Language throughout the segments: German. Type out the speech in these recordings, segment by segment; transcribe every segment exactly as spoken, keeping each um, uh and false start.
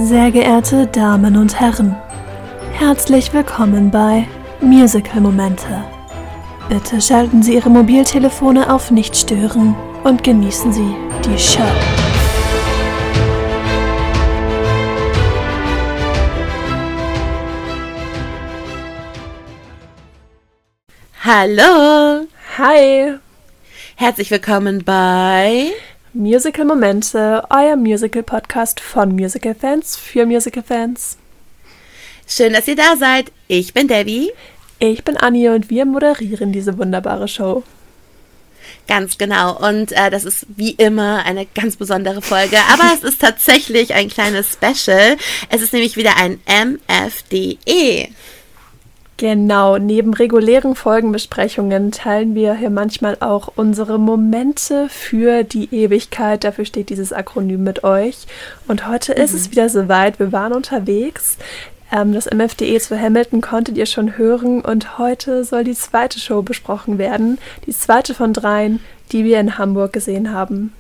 Sehr geehrte Damen und Herren, herzlich willkommen bei Musical-Momente. Bitte schalten Sie Ihre Mobiltelefone auf Nicht-Stören und genießen Sie die Show. Hallo! Hi! Herzlich willkommen bei Musical-Momente, euer Musical-Podcast von Musical-Fans für Musical-Fans. Schön, dass ihr da seid. Ich bin Debbie. Ich bin Anni und wir moderieren diese wunderbare Show. Ganz genau. Und äh, das ist wie immer eine ganz besondere Folge. Aber es ist tatsächlich ein kleines Special. Es ist nämlich wieder ein M F D E. Genau, neben regulären Folgenbesprechungen teilen wir hier manchmal auch unsere Momente für die Ewigkeit. Dafür steht dieses Akronym mit euch. Und heute mhm. ist es wieder soweit. Wir waren unterwegs. Ähm, das M F D E zu Hamilton konntet ihr schon hören. Und heute soll die zweite Show besprochen werden. Die zweite von dreien, die wir in Hamburg gesehen haben.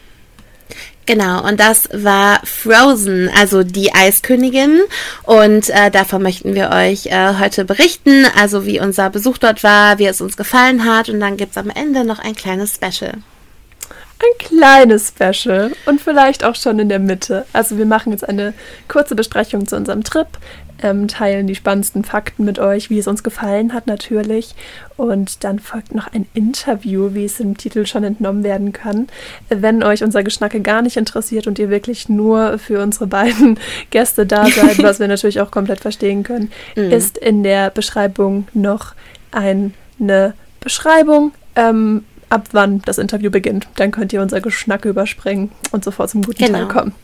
Genau, und das war Frozen, also die Eiskönigin. Und äh, davon möchten wir euch äh, heute berichten, also wie unser Besuch dort war, wie es uns gefallen hat. Und dann gibt es am Ende noch ein kleines Special. Ein kleines Special und vielleicht auch schon in der Mitte. Also wir machen jetzt eine kurze Besprechung zu unserem Trip, ähm, teilen die spannendsten Fakten mit euch, wie es uns gefallen hat natürlich. Und dann folgt noch ein Interview, wie es im Titel schon entnommen werden kann. Wenn euch unser Geschnacke gar nicht interessiert und ihr wirklich nur für unsere beiden Gäste da seid, was wir natürlich auch komplett verstehen können, mm. ist in der Beschreibung noch eine Beschreibung, ähm, ab wann das Interview beginnt. Dann könnt ihr unser Geschnacke überspringen und sofort zum guten genau. Teil kommen.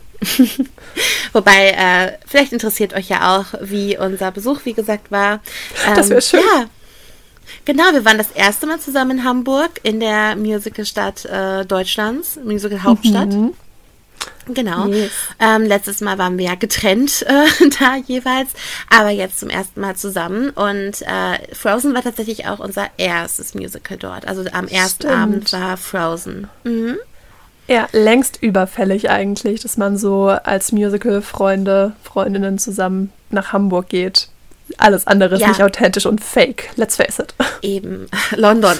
Wobei, äh, vielleicht interessiert euch ja auch, wie unser Besuch, wie gesagt, war. Ähm, das wäre schön. Ja, genau, wir waren das erste Mal zusammen in Hamburg, in der Musicalstadt äh, Deutschlands, Musical-Hauptstadt. Mhm. Genau. Yes. Ähm, letztes Mal waren wir ja getrennt äh, da jeweils, aber jetzt zum ersten Mal zusammen. Und äh, Frozen war tatsächlich auch unser erstes Musical dort. Also am ersten Stimmt. Abend war Frozen. Mhm. Ja, längst überfällig eigentlich, dass man so als Musical-Freunde, Freundinnen zusammen nach Hamburg geht. Alles andere ist ja. nicht authentisch und fake, let's face it. Eben. London.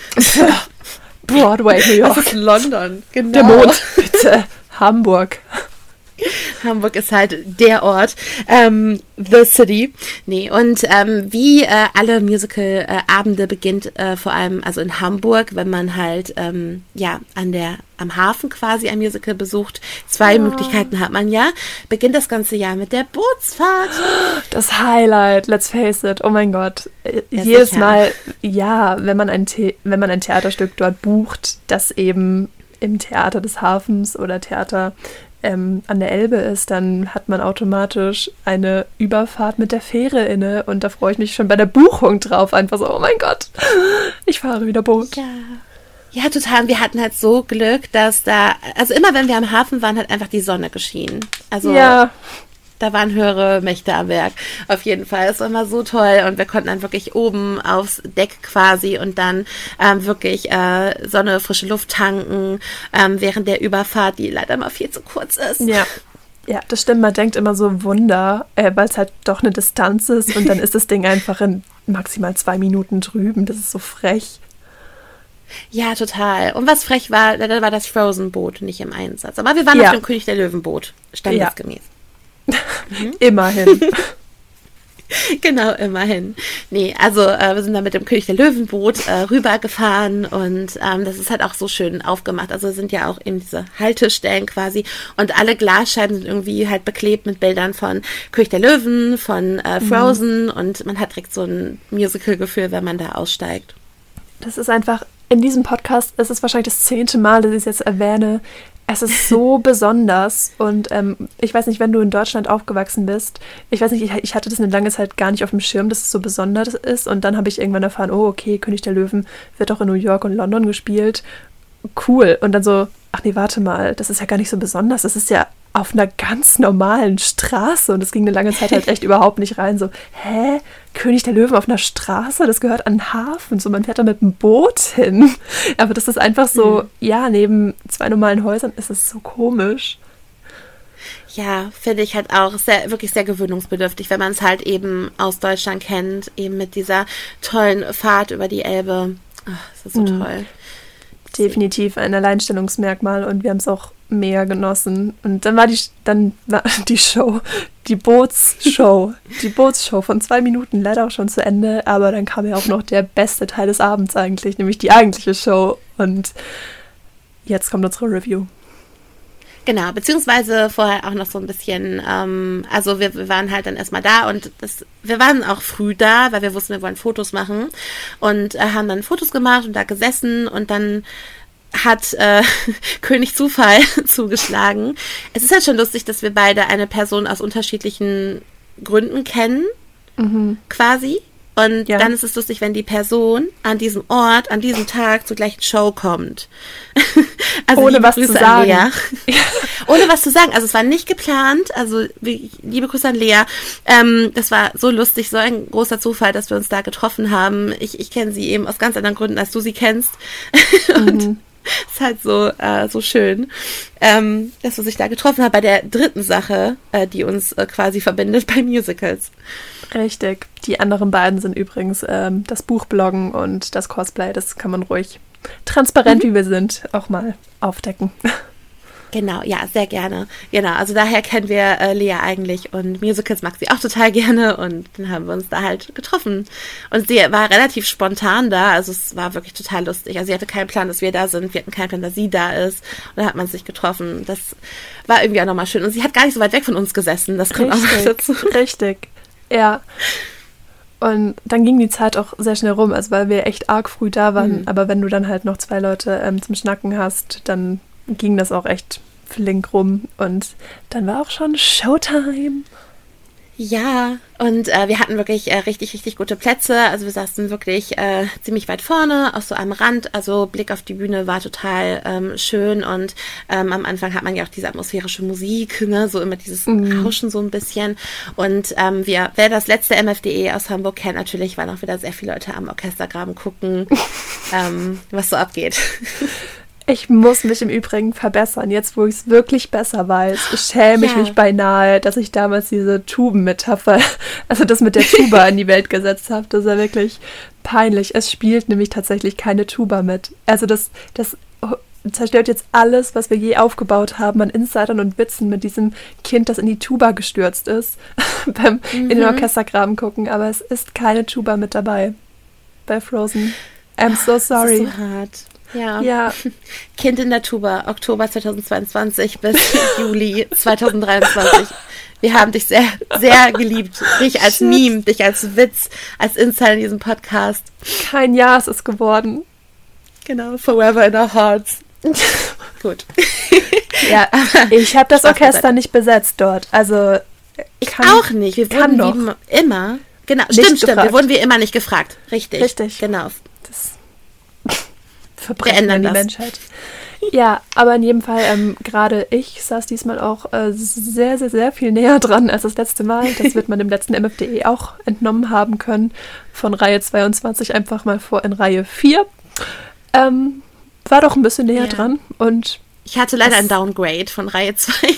Broadway, New York. Das ist London, genau. Der Mond, bitte. Hamburg. Hamburg ist halt der Ort, ähm, the city. Nee, und ähm, wie äh, alle Musical-Abende äh, beginnt äh, vor allem also in Hamburg, wenn man halt ähm, ja an der am Hafen quasi ein Musical besucht. Zwei ja. Möglichkeiten hat man ja. Beginnt das ganze Jahr mit der Bootsfahrt. Das Highlight, let's face it. Oh mein Gott. Ja, Jedes sicher. Mal, ja, wenn man ein The- wenn man ein Theaterstück dort bucht, das eben im Theater des Hafens oder Theater ähm, an der Elbe ist, dann hat man automatisch eine Überfahrt mit der Fähre inne und da freue ich mich schon bei der Buchung drauf. Einfach so, oh mein Gott, ich fahre wieder Boot. Ja. Ja, total. Und wir hatten halt so Glück, dass da, also immer wenn wir am Hafen waren, hat einfach die Sonne geschienen. Also ja. Da waren höhere Mächte am Werk. Auf jeden Fall. Es war immer so toll und wir konnten dann wirklich oben aufs Deck quasi und dann ähm, wirklich äh, Sonne, frische Luft tanken ähm, während der Überfahrt, die leider mal viel zu kurz ist. Ja. Ja, das stimmt. Man denkt immer so Wunder, äh, weil es halt doch eine Distanz ist und dann ist das Ding einfach in maximal zwei Minuten drüben. Das ist so frech. Ja, total. Und was frech war, da war das Frozen-Boot nicht im Einsatz. Aber wir waren ja. auf dem König der Löwen-Boot, standesgemäß. Ja. Mhm. Immerhin. Genau, immerhin. Nee, also äh, wir sind dann mit dem König der Löwenboot äh, rübergefahren und ähm, das ist halt auch so schön aufgemacht. Also sind ja auch eben diese Haltestellen quasi und alle Glasscheiben sind irgendwie halt beklebt mit Bildern von König der Löwen, von äh, Frozen mhm. und man hat direkt so ein Musical-Gefühl, wenn man da aussteigt. Das ist einfach, in diesem Podcast, es ist wahrscheinlich das zehnte Mal, dass ich es jetzt erwähne, es ist so besonders und ähm, ich weiß nicht, wenn du in Deutschland aufgewachsen bist, ich weiß nicht, ich, ich hatte das eine lange Zeit gar nicht auf dem Schirm, dass es so besonders ist und dann habe ich irgendwann erfahren, oh okay, König der Löwen wird auch in New York und London gespielt, cool und dann so, ach nee, warte mal, das ist ja gar nicht so besonders, das ist ja auf einer ganz normalen Straße und es ging eine lange Zeit halt echt überhaupt nicht rein, so, hä, König der Löwen auf einer Straße, das gehört an den Hafen, so man fährt da mit einem Boot hin, aber das ist einfach so, mhm. ja, neben zwei normalen Häusern ist es so komisch. Ja, finde ich halt auch sehr, wirklich sehr gewöhnungsbedürftig, wenn man es halt eben aus Deutschland kennt, eben mit dieser tollen Fahrt über die Elbe. Ach, das ist so mhm. toll. Definitiv ein Alleinstellungsmerkmal und wir haben es auch mega genossen. Und dann war die, dann war die Show, die Bootsshow, die Bootsshow von zwei Minuten leider auch schon zu Ende, aber dann kam ja auch noch der beste Teil des Abends eigentlich, nämlich die eigentliche Show. Und jetzt kommt unsere Review. Genau, beziehungsweise vorher auch noch so ein bisschen, ähm, also wir, wir waren halt dann erstmal da und das, wir waren auch früh da, weil wir wussten, wir wollen Fotos machen und äh, haben dann Fotos gemacht und da gesessen und dann hat äh, König Zufall zugeschlagen. Es ist halt schon lustig, dass wir beide eine Person aus unterschiedlichen Gründen kennen, mhm. quasi. Und ja. dann ist es lustig, wenn die Person an diesem Ort, an diesem Tag zur gleichen Show kommt. Also ohne was Grüße zu sagen. Ja. Ohne was zu sagen. Also es war nicht geplant. Also liebe Grüße an Lea. Ähm, das war so lustig, so ein großer Zufall, dass wir uns da getroffen haben. Ich, ich kenne sie eben aus ganz anderen Gründen, als du sie kennst. Und mhm. ist halt so, äh, so schön, ähm, dass wir sich da getroffen haben bei der dritten Sache, äh, die uns äh, quasi verbindet bei Musicals. Richtig. Die anderen beiden sind übrigens ähm, das Buchbloggen und das Cosplay. Das kann man ruhig transparent, mhm. wie wir sind, auch mal aufdecken. Genau, ja, sehr gerne. Genau, also daher kennen wir äh, Lea eigentlich und Musicals mag sie auch total gerne und dann haben wir uns da halt getroffen. Und sie war relativ spontan da, also es war wirklich total lustig. Also sie hatte keinen Plan, dass wir da sind, wir hatten keinen Plan, dass sie da ist und dann hat man sich getroffen. Das war irgendwie auch nochmal schön. Und sie hat gar nicht so weit weg von uns gesessen, das kommt richtig, auch noch dazu. Richtig, ja. Und dann ging die Zeit auch sehr schnell rum, also weil wir echt arg früh da waren. Mhm. Aber wenn du dann halt noch zwei Leute ähm, zum Schnacken hast, dann ging das auch echt flink rum. Und dann war auch schon Showtime. Ja, und äh, wir hatten wirklich äh, richtig, richtig gute Plätze. Also wir saßen wirklich äh, ziemlich weit vorne, auch so am Rand. Also Blick auf die Bühne war total ähm, schön. Und ähm, am Anfang hat man ja auch diese atmosphärische Musik, ne? So immer dieses mm. Rauschen so ein bisschen. Und ähm, wir, wer das letzte M F D E aus Hamburg kennt, natürlich waren auch wieder sehr viele Leute am Orchestergraben gucken, ähm, was so abgeht. Ich muss mich im Übrigen verbessern, jetzt wo ich es wirklich besser weiß. Schäme ich ja. mich beinahe, dass ich damals diese Tuben-Metapher, also das mit der Tuba in die Welt gesetzt habe. Das ist ja wirklich peinlich. Es spielt nämlich tatsächlich keine Tuba mit. Also das, das zerstört jetzt alles, was wir je aufgebaut haben an Insidern und Witzen mit diesem Kind, das in die Tuba gestürzt ist, beim mhm. in den Orchestergraben gucken. Aber es ist keine Tuba mit dabei bei Frozen. I'm so sorry. Das ist so hart. Ja. ja, Kind in der Tuba, Oktober zweitausendzweiundzwanzig bis Juli zweitausenddreiundzwanzig. Wir haben dich sehr, sehr geliebt. Dich als Shit. Meme, dich als Witz, als Insider in diesem Podcast. Kein Jahr ist es geworden. Genau, forever in our hearts. Gut. Ja, ich habe das Orchester nicht besetzt dort. Also ich kann, auch nicht. Wir wurden doch. wie immer. Genau, stimmt, stimmt. Wir wurden wie immer nicht gefragt. Richtig. Richtig. Genau. Das Verbrechen an die das. Menschheit. Ja, aber in jedem Fall, ähm, gerade ich saß diesmal auch äh, sehr, sehr, sehr viel näher dran als das letzte Mal. Das wird man im letzten M F D E auch entnommen haben können. Von Reihe zweiundzwanzig einfach mal vor in Reihe vier. Ähm, war doch ein bisschen näher ja. dran. Und ich hatte leider ein Downgrade von Reihe zwei.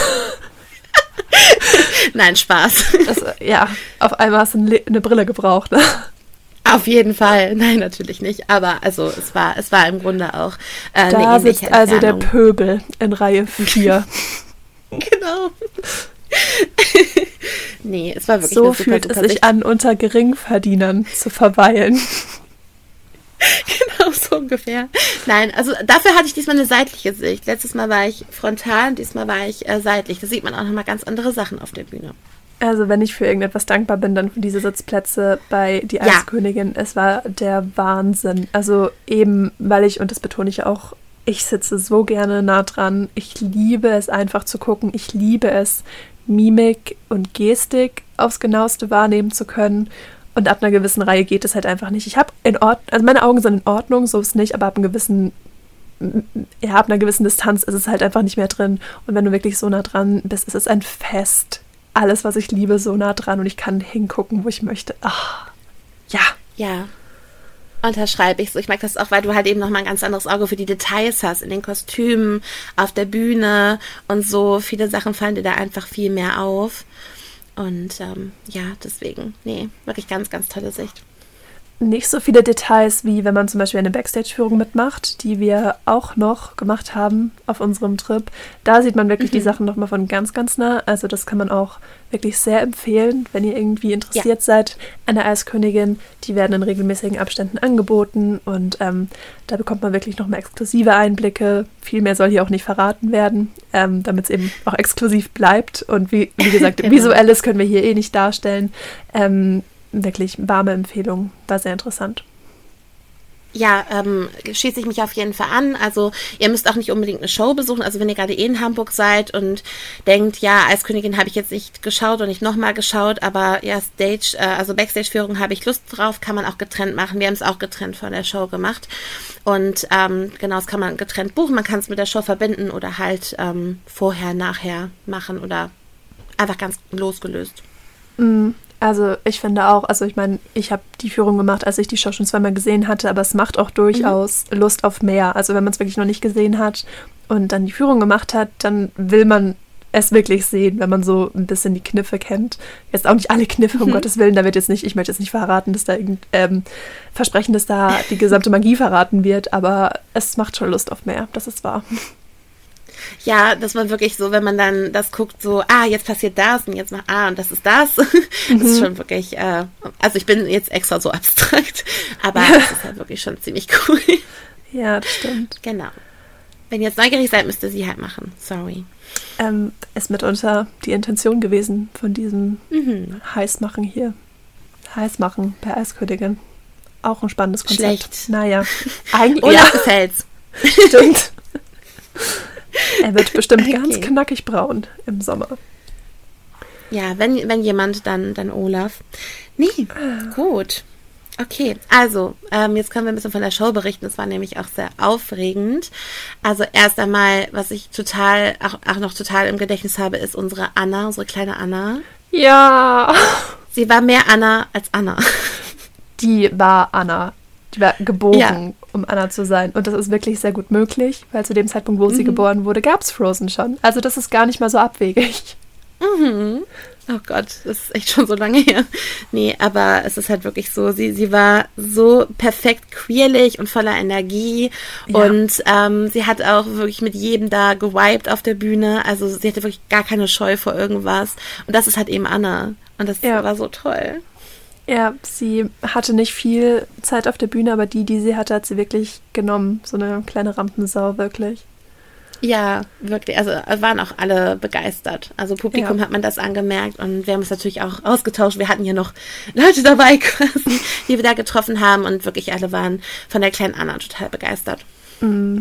Nein, Spaß. Das, ja, auf einmal hast du eine, eine Brille gebraucht, ne? Auf jeden Fall. Nein, natürlich nicht. Aber also es war, es war im Grunde auch äh, eine da ähnliche sitzt also der Pöbel in Reihe vier. Genau. Nee, es war wirklich so eine super, fühlt super es sich an, unter Geringverdienern zu verweilen. Genau, so ungefähr. Nein, also dafür hatte ich diesmal eine seitliche Sicht. Letztes Mal war ich frontal, diesmal war ich äh, seitlich. Da sieht man auch nochmal ganz andere Sachen auf der Bühne. Also wenn ich für irgendetwas dankbar bin, dann für diese Sitzplätze bei Die Eiskönigin. Ja. Es war der Wahnsinn. Also eben, weil ich, und das betone ich auch, ich sitze so gerne nah dran. Ich liebe es einfach zu gucken. Ich liebe es, Mimik und Gestik aufs Genaueste wahrnehmen zu können. Und ab einer gewissen Reihe geht es halt einfach nicht. Ich habe in Ordnung, also meine Augen sind in Ordnung, so ist es nicht, aber ab einem gewissen, ja, ab einer gewissen Distanz ist es halt einfach nicht mehr drin. Und wenn du wirklich so nah dran bist, ist es ein Fest. Alles, was ich liebe, so nah dran und ich kann hingucken, wo ich möchte. Ach, ja. Ja. Unterschreibe ich so. Ich mag das auch, weil du halt eben nochmal ein ganz anderes Auge für die Details hast, in den Kostümen, auf der Bühne und so. Viele Sachen fallen dir da einfach viel mehr auf. Und ähm, ja, deswegen, nee, wirklich ganz, ganz tolle Sicht. Nicht so viele Details, wie wenn man zum Beispiel eine Backstage-Führung mitmacht, die wir auch noch gemacht haben auf unserem Trip. Da sieht man wirklich mhm. die Sachen nochmal von ganz, ganz nah. Also das kann man auch wirklich sehr empfehlen, wenn ihr irgendwie interessiert ja. seid an der Eiskönigin. Die werden in regelmäßigen Abständen angeboten und ähm, da bekommt man wirklich nochmal exklusive Einblicke. Viel mehr soll hier auch nicht verraten werden, ähm, damit es eben auch exklusiv bleibt. Und wie, wie gesagt, genau. Visuelles können wir hier eh nicht darstellen. Ähm, Wirklich warme Empfehlung, war sehr interessant. Ja, ähm, schließe ich mich auf jeden Fall an. Also ihr müsst auch nicht unbedingt eine Show besuchen. Also wenn ihr gerade eh in Hamburg seid und denkt, ja, Eiskönigin habe ich jetzt nicht geschaut und nicht nochmal geschaut, aber ja, Stage, äh, also Backstage-Führung habe ich Lust drauf, kann man auch getrennt machen. Wir haben es auch getrennt von der Show gemacht. Und ähm, genau, das kann man getrennt buchen. Man kann es mit der Show verbinden oder halt ähm, vorher, nachher machen oder einfach ganz losgelöst. Mhm. Also ich finde auch, also ich meine, ich habe die Führung gemacht, als ich die Show schon zweimal gesehen hatte, aber es macht auch durchaus mhm. Lust auf mehr. Also wenn man es wirklich noch nicht gesehen hat und dann die Führung gemacht hat, dann will man es wirklich sehen, wenn man so ein bisschen die Kniffe kennt. Jetzt auch nicht alle Kniffe, um mhm. Gottes Willen, da wird jetzt nicht, ich möchte jetzt nicht verraten, dass da irgend, ähm, versprechen, dass da die gesamte Magie verraten wird, aber es macht schon Lust auf mehr, das ist wahr. Ja, dass man wirklich so, wenn man dann das guckt, so, ah, jetzt passiert das und jetzt mal, ah, und das ist das. Mhm. Das ist schon wirklich, äh, also ich bin jetzt extra so abstrakt, aber ja. Das ist halt wirklich schon ziemlich cool. Ja, das stimmt. Genau. Wenn ihr jetzt neugierig seid, müsst ihr sie halt machen. Sorry. Ähm, ist mitunter die Intention gewesen von diesem mhm. Heißmachen hier. Heißmachen per Eiskönigin. Auch ein spannendes Konzept. Schlecht. Naja. Eigentlich, Olaf ja. gefällt's. Stimmt. Er wird bestimmt okay. ganz knackig braun im Sommer. Ja, wenn, wenn jemand, dann, dann Olaf. Nee, gut. Okay, also, ähm, jetzt können wir ein bisschen von der Show berichten. Es war nämlich auch sehr aufregend. Also erst einmal, was ich total, auch, auch noch total im Gedächtnis habe, ist unsere Anna, unsere kleine Anna. Ja. Sie war mehr Anna als Anna. Die war Anna. Die war geboren, ja. um Anna zu sein. Und das ist wirklich sehr gut möglich, weil zu dem Zeitpunkt, wo mhm. sie geboren wurde, gab es Frozen schon. Also das ist gar nicht mal so abwegig. Mhm. Oh Gott, das ist echt schon so lange her. Nee, aber es ist halt wirklich so, sie, sie war so perfekt queerlich und voller Energie. Ja. Und ähm, sie hat auch wirklich mit jedem da gewiped auf der Bühne. Also sie hatte wirklich gar keine Scheu vor irgendwas. Und das ist halt eben Anna. Und das ja. war so toll. Ja, sie hatte nicht viel Zeit auf der Bühne, aber die, die sie hatte, hat sie wirklich genommen. So eine kleine Rampensau, wirklich. Ja, wirklich. Also waren auch alle begeistert. Also Publikum ja. hat man das angemerkt und wir haben es natürlich auch ausgetauscht. Wir hatten ja noch Leute dabei quasi, die wir da getroffen haben und wirklich alle waren von der kleinen Anna total begeistert. Mhm.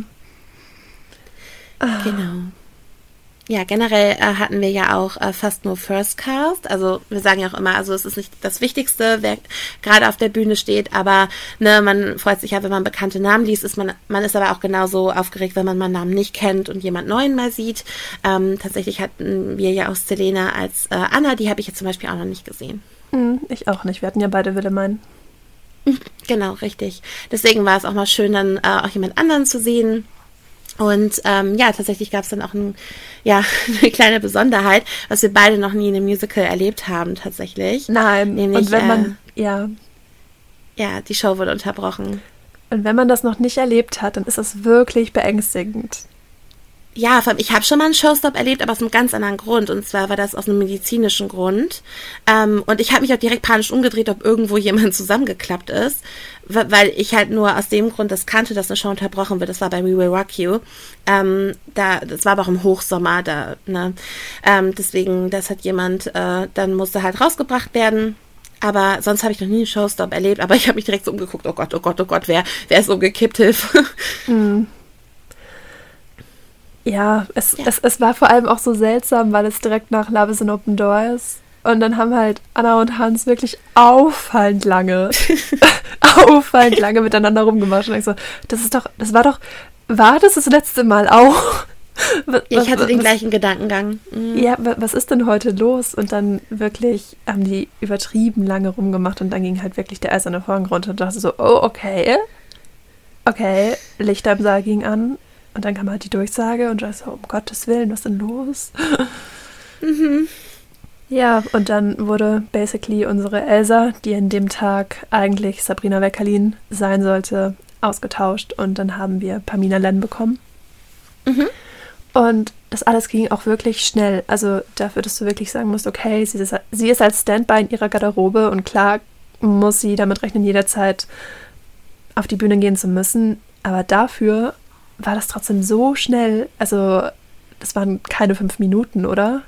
Genau. Ja, generell äh, hatten wir ja auch äh, fast nur First Cast. Also wir sagen ja auch immer, also es ist nicht das Wichtigste, wer gerade auf der Bühne steht, aber ne, man freut sich ja, wenn man bekannte Namen liest. Ist man, man ist aber auch genauso aufgeregt, wenn man mal einen Namen nicht kennt und jemand Neuen mal sieht. Ähm, tatsächlich hatten wir ja auch Selena als äh, Anna, die habe ich jetzt zum Beispiel auch noch nicht gesehen. Mhm, ich auch nicht. Wir hatten ja beide Willemijn. Genau, richtig. Deswegen war es auch mal schön, dann äh, auch jemand anderen zu sehen. Und ähm, ja, tatsächlich gab es dann auch ein, ja, eine kleine Besonderheit, was wir beide noch nie in einem Musical erlebt haben, tatsächlich. Nein, nämlich, und wenn man, äh, ja. Ja, die Show wurde unterbrochen. Und wenn man das noch nicht erlebt hat, dann ist das wirklich beängstigend. Ja, vor allem, ich habe schon mal einen Showstop erlebt, aber aus einem ganz anderen Grund. Und zwar war das aus einem medizinischen Grund. Ähm, und ich habe mich auch direkt panisch umgedreht, ob irgendwo jemand zusammengeklappt ist. Weil ich halt nur aus dem Grund das kannte, dass eine Show unterbrochen wird. Das war bei We Will Rock You. Ähm, da, das war aber auch im Hochsommer. Da, ne? ähm, deswegen, das hat jemand, äh, dann musste halt rausgebracht werden. Aber sonst habe ich noch nie einen Showstop erlebt. Aber ich habe mich direkt so umgeguckt. Oh Gott, oh Gott, oh Gott, wer, wer ist umgekippt? Hilfe. Mhm. Ja, es, ja. Es, es war vor allem auch so seltsam, weil es direkt nach Love is an Open Door ist. Und dann haben halt Anna und Hans wirklich auffallend lange, auffallend lange miteinander rumgemacht. Und ich so, das ist doch, das war doch, war das das letzte Mal auch? was, ja, ich hatte was, den was, gleichen Gedankengang. Mhm. Ja, was ist denn heute los? Und dann wirklich haben die übertrieben lange rumgemacht und dann ging halt wirklich der eiserne Vorhang runter und dachte so, oh, okay. Okay, Lichter im Saal ging an und dann kam halt die Durchsage und ich so, um Gottes Willen, was ist denn los? Mhm. Ja, und dann wurde basically unsere Elsa, die an dem Tag eigentlich Sabrina Weckerlin sein sollte, ausgetauscht und dann haben wir Pamina Len bekommen. Mhm. Und das alles ging auch wirklich schnell. Also dafür, dass du wirklich sagen musst, okay, sie ist, sie ist als Standby in ihrer Garderobe und klar muss sie damit rechnen, jederzeit auf die Bühne gehen zu müssen. Aber dafür war das trotzdem so schnell. Also das waren keine fünf Minuten, oder?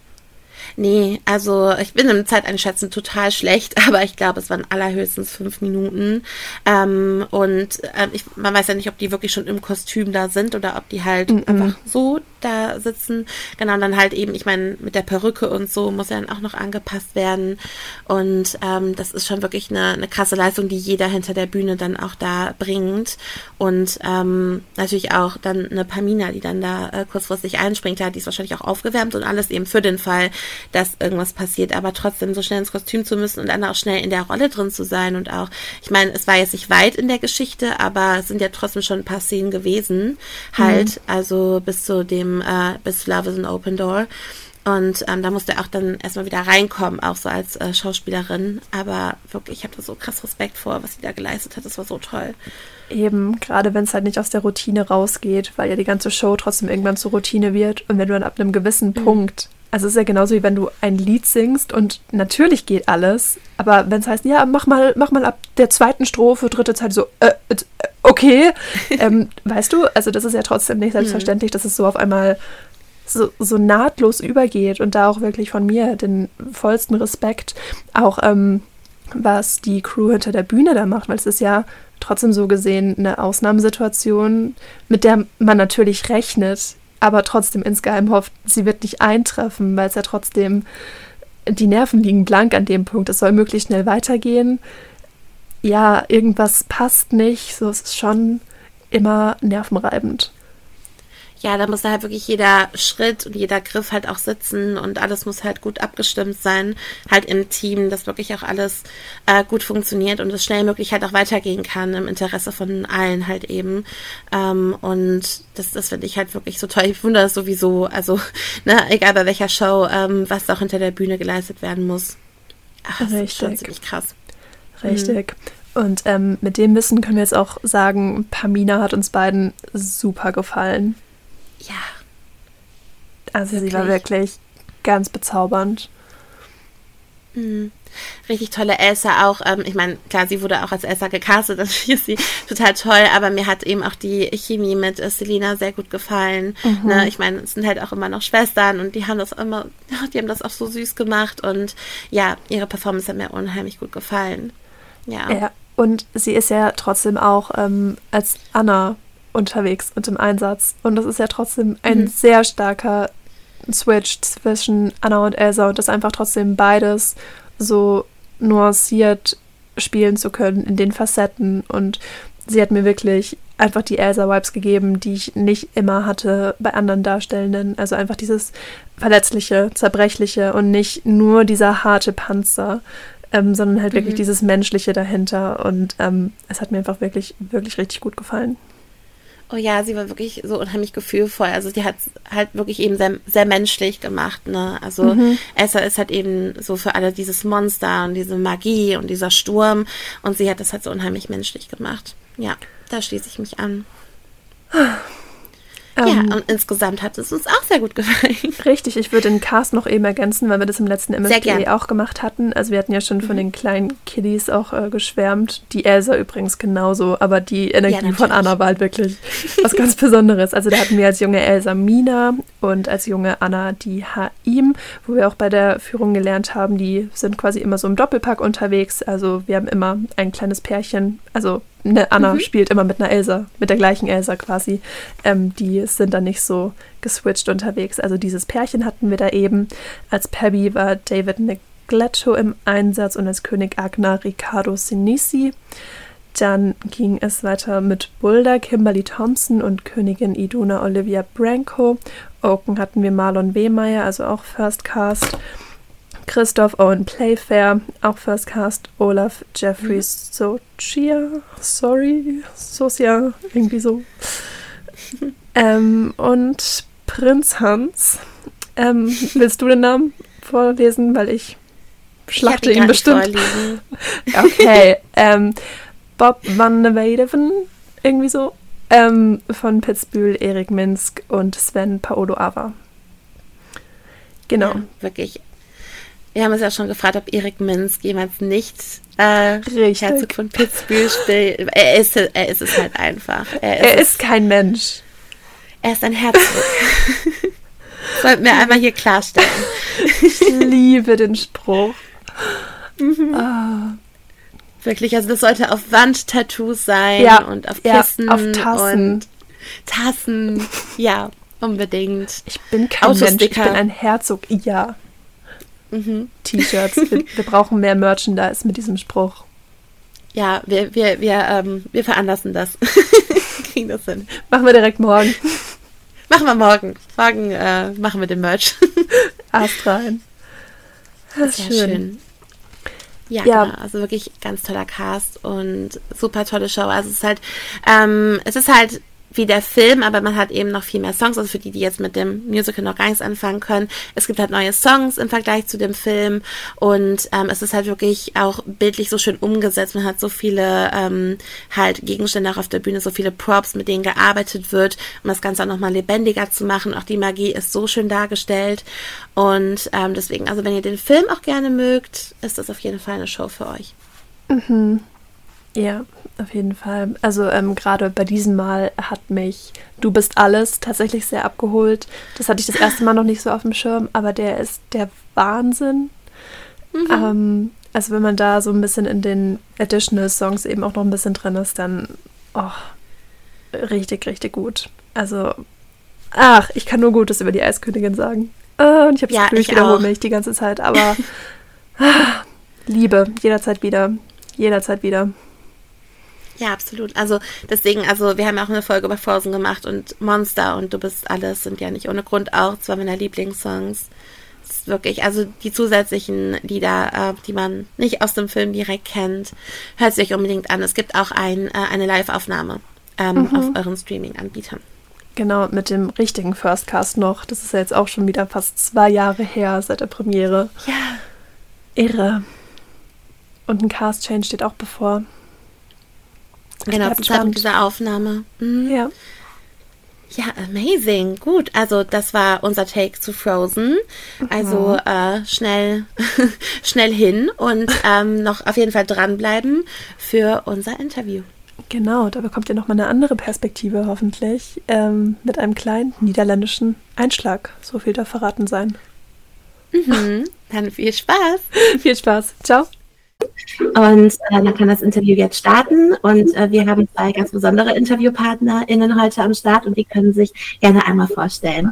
Nee, also ich bin im Zeiteinschätzen total schlecht, aber ich glaube, es waren allerhöchstens fünf Minuten. Ähm, und ähm, ich, man weiß ja nicht, ob die wirklich schon im Kostüm da sind oder ob die halt mm-mm. einfach so da sitzen. Genau, und dann halt eben, ich meine, mit der Perücke und so muss ja dann auch noch angepasst werden. Und ähm, das ist schon wirklich eine, eine krasse Leistung, die jeder hinter der Bühne dann auch da bringt. Und ähm, natürlich auch dann eine Pamina, die dann da äh, kurzfristig einspringt. Ja, die ist wahrscheinlich auch aufgewärmt und alles eben für den Fall, dass irgendwas passiert, aber trotzdem so schnell ins Kostüm zu müssen und dann auch schnell in der Rolle drin zu sein und auch, ich meine, es war jetzt nicht weit in der Geschichte, aber es sind ja trotzdem schon ein paar Szenen gewesen, halt, mhm. also bis zu dem, äh, bis Love is an Open Door und ähm, da musste er auch dann erstmal wieder reinkommen, auch so als äh, Schauspielerin, aber wirklich, ich habe da so krass Respekt vor, was sie da geleistet hat, das war so toll. Eben, gerade wenn es halt nicht aus der Routine rausgeht, weil ja die ganze Show trotzdem irgendwann zur Routine wird und wenn du dann ab einem gewissen mhm. Punkt, also es ist ja genauso wie wenn du ein Lied singst und natürlich geht alles, aber wenn es heißt, ja, mach mal, mach mal ab der zweiten Strophe, dritte Zeit so, äh, äh, okay, ähm, weißt du, also das ist ja trotzdem nicht selbstverständlich, dass es so auf einmal so, so nahtlos übergeht und da auch wirklich von mir den vollsten Respekt, auch ähm, was die Crew hinter der Bühne da macht, weil es ist ja trotzdem so gesehen eine Ausnahmesituation, mit der man natürlich rechnet, aber trotzdem insgeheim hofft, sie wird nicht eintreffen, weil es ja trotzdem, die Nerven liegen blank an dem Punkt, es soll möglichst schnell weitergehen. Ja, irgendwas passt nicht, so es ist schon immer nervenreibend. Ja, da muss da halt wirklich jeder Schritt und jeder Griff halt auch sitzen und alles muss halt gut abgestimmt sein, halt im Team, dass wirklich auch alles äh, gut funktioniert und es schnell möglich halt auch weitergehen kann im Interesse von allen halt eben. Ähm, und das, das finde ich halt wirklich so toll. Ich wundere es sowieso, also ne, egal bei welcher Show, ähm, was auch hinter der Bühne geleistet werden muss. Ach, das ist schon ziemlich krass. Richtig. Mhm. Und ähm, mit dem Wissen können wir jetzt auch sagen, Pamina hat uns beiden super gefallen. Ja. Also wirklich. Sie war wirklich ganz bezaubernd. Mhm. Richtig tolle Elsa auch. Ähm, ich meine, klar, sie wurde auch als Elsa gecastet, das ist sie total toll, aber mir hat eben auch die Chemie mit äh, Selina sehr gut gefallen. Mhm. Ne? Ich meine, es sind halt auch immer noch Schwestern und die haben das immer, die haben das auch so süß gemacht und ja, ihre Performance hat mir unheimlich gut gefallen. Ja. Ja, und sie ist ja trotzdem auch ähm, als Anna unterwegs und im Einsatz. Und das ist ja trotzdem ein mhm. sehr starker Switch zwischen Anna und Elsa und das einfach trotzdem beides so nuanciert spielen zu können in den Facetten. Und sie hat mir wirklich einfach die Elsa-Vibes gegeben, die ich nicht immer hatte bei anderen Darstellenden. Also einfach dieses Verletzliche, Zerbrechliche und nicht nur dieser harte Panzer, ähm, sondern halt mhm. wirklich dieses Menschliche dahinter. Und ähm, es hat mir einfach wirklich, wirklich richtig gut gefallen. Oh ja, sie war wirklich so unheimlich gefühlvoll. Also die hat halt wirklich eben sehr, sehr menschlich gemacht, ne? Also mhm. Elsa ist halt eben so für alle dieses Monster und diese Magie und dieser Sturm und sie hat das halt so unheimlich menschlich gemacht. Ja, da schließe ich mich an. Ja, um, und insgesamt hat es uns auch sehr gut gefallen. Richtig, ich würde den Cast noch eben ergänzen, weil wir das im letzten M S P auch gemacht hatten. Also wir hatten ja schon mhm. von den kleinen Kiddies auch äh, geschwärmt. Die Elsa übrigens genauso, aber die Energie ja, von Anna war halt wirklich was ganz Besonderes. Also da hatten wir als junge Elsa Mina und als junge Anna die Haim, wo wir auch bei der Führung gelernt haben, die sind quasi immer so im Doppelpack unterwegs. Also wir haben immer ein kleines Pärchen, also eine Anna mhm. spielt immer mit einer Elsa, mit der gleichen Elsa quasi. Ähm, die sind dann nicht so geswitcht unterwegs. Also dieses Pärchen hatten wir da eben. Als Pebby war David Negletto im Einsatz und als König Agnar Riccardo Sinisi. Dann ging es weiter mit Boulder, Kimberly Thompson und Königin Iduna Olivia Branco. Oaken hatten wir Marlon Wehmeyer, also auch First Cast. Christoph Owen Playfair, auch First Cast. Olaf Jeffrey Socia, sorry, Socia, irgendwie so. ähm, und Prinz Hans. Ähm, willst du den Namen vorlesen? Weil ich schlachte ich ihn bestimmt. Okay, ähm, Bob van de Weyden, irgendwie so. Ähm, von Pitzbühel, Erik Minsk und Sven Paolo Ava. Genau. Ja, wirklich. Wir haben uns ja schon gefragt, ob Erik Minsk jemals nicht äh, Herzog von Pitzbühel spielt. Er ist, er ist es halt einfach. Er ist, er ist kein Mensch. Er ist ein Herzog. Sollten wir einmal hier klarstellen. Ich liebe den Spruch. Mhm. Ah. Wirklich, also das sollte auf Wandtattoos sein ja, und auf Kissen ja, auf Tassen. und Tassen. Ja, unbedingt. Ich bin kein Mensch, ich bin ein Herzog. Ja. Mhm. T-Shirts. Wir, wir brauchen mehr Merchandise mit diesem Spruch. Ja, wir, wir, wir, ähm, wir veranlassen das. Kriegen das hin. Machen wir direkt morgen. Machen wir morgen. Morgen äh, machen wir den Merch. Ast rein. Das ist schön. schön. Ja, ja. Genau. Also wirklich ganz toller Cast und super tolle Show. Also es ist halt, ähm, es ist halt wie der Film, aber man hat eben noch viel mehr Songs. Also für die, die jetzt mit dem Musical noch gar nichts anfangen können. Es gibt halt neue Songs im Vergleich zu dem Film und ähm, es ist halt wirklich auch bildlich so schön umgesetzt. Man hat so viele ähm, halt Gegenstände auch auf der Bühne, so viele Props, mit denen gearbeitet wird, um das Ganze auch nochmal lebendiger zu machen. Auch die Magie ist so schön dargestellt und ähm, deswegen, also wenn ihr den Film auch gerne mögt, ist das auf jeden Fall eine Show für euch. Mhm. Ja, auf jeden Fall. Also ähm, gerade bei diesem Mal hat mich Du bist alles tatsächlich sehr abgeholt. Das hatte ich das erste Mal noch nicht so auf dem Schirm, aber der ist der Wahnsinn. Mhm. Ähm, also wenn man da so ein bisschen in den Additional Songs eben auch noch ein bisschen drin ist, dann oh, richtig, richtig gut. Also, ach, ich kann nur Gutes über die Eiskönigin sagen. Ah, und ich habe das ja, Gefühl, ich wiederhole mich die ganze Zeit, aber ah, Liebe, jederzeit wieder, jederzeit wieder. Ja, absolut. Also deswegen, also wir haben ja auch eine Folge über Frozen gemacht und Monster und Du bist alles sind ja nicht ohne Grund auch zwei meiner Lieblingssongs. Das ist wirklich, also die zusätzlichen Lieder, äh, die man nicht aus dem Film direkt kennt, hört sich unbedingt an. Es gibt auch ein, äh, eine Live-Aufnahme ähm, mhm. auf euren Streaming-Anbietern. Genau, mit dem richtigen First Cast noch. Das ist ja jetzt auch schon wieder fast zwei Jahre her seit der Premiere. Ja. Irre. Und ein Cast-Change steht auch bevor. Genau, zum Zeitpunkt dieser Aufnahme. Mhm. Ja. Ja, amazing. Gut, also das war unser Take zu Frozen. Also mhm. äh, schnell, schnell hin und ähm, noch auf jeden Fall dranbleiben für unser Interview. Genau, da bekommt ihr nochmal eine andere Perspektive hoffentlich ähm, mit einem kleinen niederländischen Einschlag. So viel darf verraten sein. Mhm. Dann viel Spaß. Viel Spaß. Ciao. Und äh, dann kann das Interview jetzt starten und äh, wir haben zwei ganz besondere InterviewpartnerInnen heute am Start und die können sich gerne einmal vorstellen.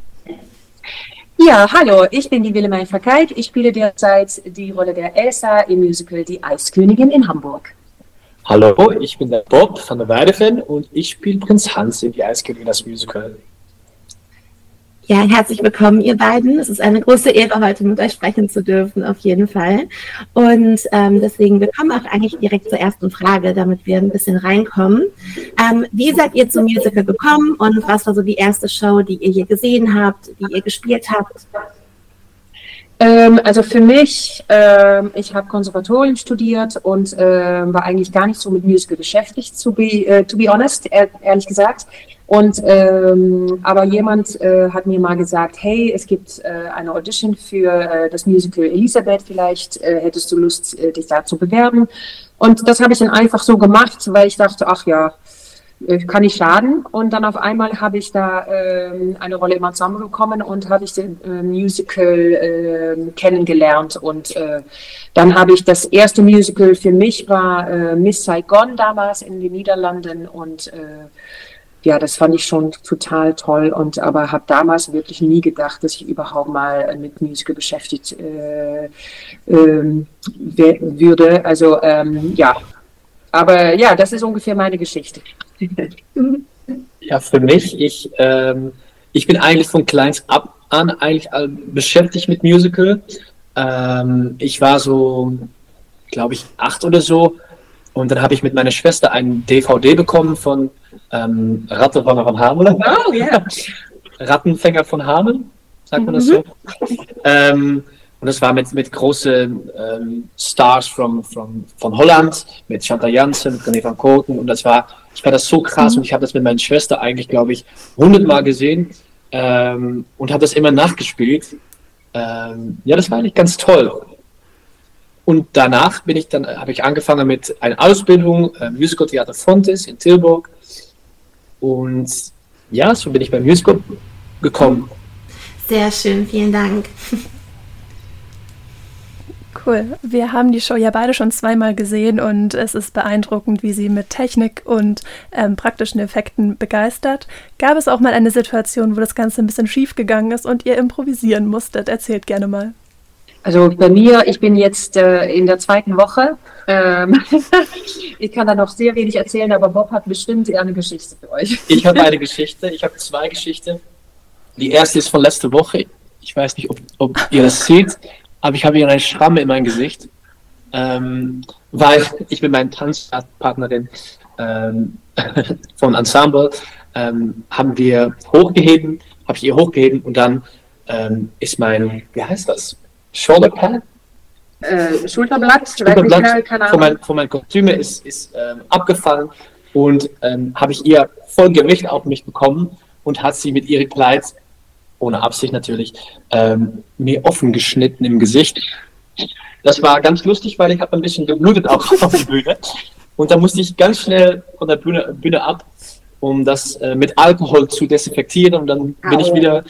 Ja, hallo, ich bin die Willemijn Verkijk. Ich spiele derzeit die Rolle der Elsa im Musical Die Eiskönigin in Hamburg. Hallo, ich bin der Bob van der Weyden und ich spiele Prinz Hans in Die Eiskönigin, das Musical. Ja, herzlich willkommen, ihr beiden. Es ist eine große Ehre, heute mit euch sprechen zu dürfen, auf jeden Fall. Und ähm, deswegen, wir kommen auch eigentlich direkt zur ersten Frage, damit wir ein bisschen reinkommen. Ähm, wie seid ihr zum Musical gekommen und was war so die erste Show, die ihr hier gesehen habt, die ihr gespielt habt? Ähm, also für mich, ähm, ich habe Konservatorium studiert und äh, war eigentlich gar nicht so mit Musical beschäftigt, to be, uh, to be honest, ehrlich gesagt. Und ähm, aber jemand äh, hat mir mal gesagt, hey, es gibt äh, eine Audition für äh, das Musical Elisabeth, vielleicht äh, hättest du Lust, äh, dich da zu bewerben. Und das habe ich dann einfach so gemacht, weil ich dachte, ach ja, äh, kann nicht schaden. Und dann auf einmal habe ich da äh, eine Rolle im Ensemble bekommen und habe ich den äh, Musical äh, kennengelernt. Und äh, dann habe ich das erste Musical für mich war äh, Miss Saigon damals in den Niederlanden und äh, ja, das fand ich schon total toll und aber habe damals wirklich nie gedacht, dass ich überhaupt mal mit Musical beschäftigt äh, ähm, würde. Also ähm, ja, Aber ja, das ist ungefähr meine Geschichte. Ja, für mich, ich, ähm, ich bin eigentlich von kleins ab an eigentlich äh, beschäftigt mit Musical. Ähm, ich war so, glaube ich, acht oder so. Und dann habe ich mit meiner Schwester einen D V D bekommen von ähm, Rattenfänger von Hameln. Oh ja. Yeah. Rattenfänger von Hameln, sagt man das so? ähm, und das war mit, mit großen ähm, Stars from, from, von Holland, mit Chantal Jansen, mit René van Koten. Und das war, ich fand das so krass. Mhm. Und ich habe das mit meiner Schwester eigentlich, glaube ich, hundertmal gesehen ähm, und habe das immer nachgespielt. Ähm, ja, das war eigentlich ganz toll. Und danach bin ich dann, habe ich angefangen mit einer Ausbildung, äh, Musical Theater Fontes in Tilburg. Und ja, so bin ich beim Musical gekommen. Sehr schön, vielen Dank. Cool. Wir haben die Show ja beide schon zweimal gesehen und es ist beeindruckend, wie sie mit Technik und ähm, praktischen Effekten begeistert. Gab es auch mal eine Situation, wo das Ganze ein bisschen schief gegangen ist und ihr improvisieren musstet? Erzählt gerne mal. Also bei mir, ich bin jetzt äh, in der zweiten Woche. Ähm, ich kann da noch sehr wenig erzählen, aber Bob hat bestimmt eher eine Geschichte für euch. Ich habe eine Geschichte, ich habe zwei Geschichten. Die erste ist von letzter Woche. Ich weiß nicht, ob, ob ihr das seht, aber ich habe hier eine Schramme in meinem Gesicht, ähm, weil ich mit meiner Tanzpartnerin ähm, von Ensemble ähm, haben wir hochgeheben, habe ich ihr hochgeheben und dann ähm, ist mein, wie heißt das? Shoulderpad? Äh, Schulterblatt, Schulterblatt mehr, keine von, mein, von meinem Kostüm ist, ist ähm, abgefallen und ähm, habe ich ihr voll Gewicht auf mich bekommen und hat sie mit ihrem Kleid, ohne Absicht natürlich, ähm, mir offen geschnitten im Gesicht. Das war ganz lustig, weil ich habe ein bisschen geblutet auch auf der Bühne und da musste ich ganz schnell von der Bühne, Bühne ab, um das äh, mit Alkohol zu desinfektieren und dann bin ich wieder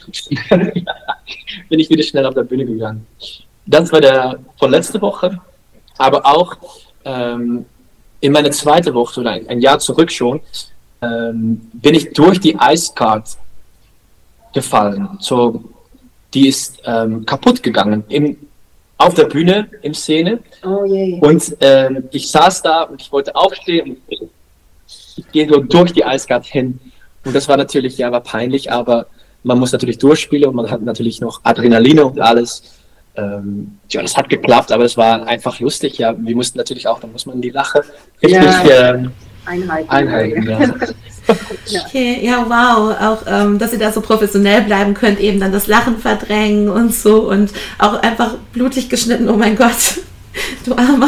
bin ich wieder schnell auf der Bühne gegangen. Das war der von letzter Woche, aber auch ähm, in meine zweite Woche, oder ein, ein Jahr zurück schon, ähm, bin ich durch die Icecard gefallen. So, die ist ähm, kaputt gegangen im, auf der Bühne, im Szene. Oh je. Und ähm, ich saß da und ich wollte aufstehen und ich gehe so durch die Eisgard hin und das war natürlich, ja, war peinlich, aber man muss natürlich durchspielen und man hat natürlich noch Adrenaline und alles. Ähm, ja, das hat geklappt, aber es war einfach lustig, ja. Wir mussten natürlich auch, da muss man die Lache richtig ja, ähm, einhalten. einhalten ja. Okay, ja, wow, auch, ähm, dass ihr da so professionell bleiben könnt, eben dann das Lachen verdrängen und so und auch einfach blutig geschnitten, oh mein Gott, du Armer.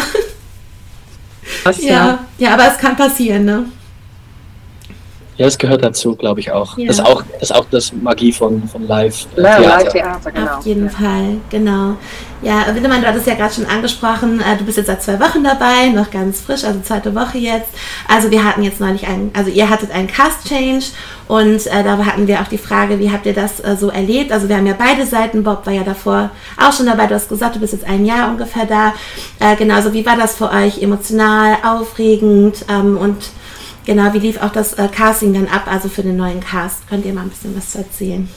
Was, ja, ja. ja, aber es kann passieren, ne? Ja, das gehört dazu, glaube ich auch. Ja. Das ist auch. Das ist auch das Magie von, von Live-Theater. Live-Theater, genau. Auf jeden ja. Fall, genau. Ja, Winnemann, du hattest ja gerade schon angesprochen, äh, du bist jetzt seit zwei Wochen dabei, noch ganz frisch, also zweite Woche jetzt. Also wir hatten jetzt neulich einen, also ihr hattet einen Cast-Change und äh, da hatten wir auch die Frage, wie habt ihr das äh, so erlebt? Also wir haben ja beide Seiten, Bob war ja davor auch schon dabei, du hast gesagt, du bist jetzt ein Jahr ungefähr da. Äh, genau, also wie war das für euch? Emotional, aufregend ähm, und genau, wie lief auch das äh, Casting dann ab, also für den neuen Cast? Könnt ihr mal ein bisschen was zu erzählen?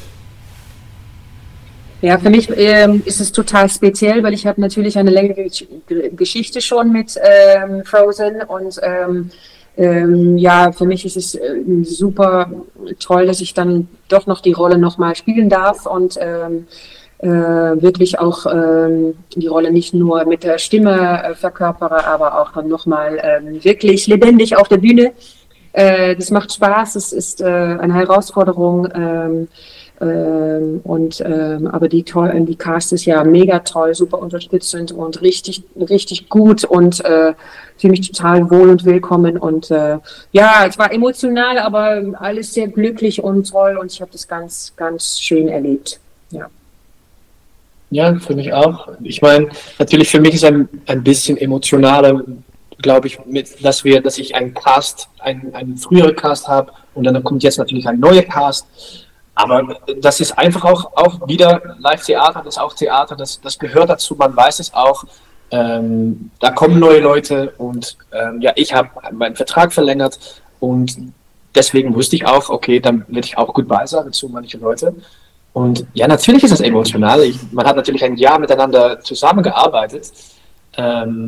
Ja, für mich ähm, ist es total speziell, weil ich habe natürlich eine längere Gesch- Geschichte schon mit ähm, Frozen und ähm, ähm, ja, für mich ist es äh, super toll, dass ich dann doch noch die Rolle nochmal spielen darf und ähm, äh, wirklich auch ähm, die Rolle nicht nur mit der Stimme äh, verkörpere, aber auch dann nochmal ähm, wirklich lebendig auf der Bühne. Äh, das macht Spaß, es ist äh, eine Herausforderung. Ähm, Ähm, und ähm, aber die toll, die Cast ist ja mega toll, super unterstützend und richtig, richtig gut und äh, fühle mich total wohl und willkommen und äh, ja, es war emotional, aber alles sehr glücklich und toll und ich habe das ganz, ganz schön erlebt. Ja. Ja, für mich auch. Ich meine, natürlich für mich ist ein, ein bisschen emotionaler, glaube ich, mit, dass wir, dass ich einen Cast, einen, einen früheren Cast habe und dann kommt jetzt natürlich ein neuer Cast. Aber das ist einfach auch, auch wieder Live-Theater, das ist auch Theater, das, das gehört dazu, man weiß es auch. Ähm, da kommen neue Leute und ähm, ja, ich habe meinen Vertrag verlängert und deswegen wusste ich auch, okay, dann werde ich auch gut beisagen zu manchen Leuten. Und ja, natürlich ist das emotional. Ich, man hat natürlich ein Jahr miteinander zusammengearbeitet. Ähm,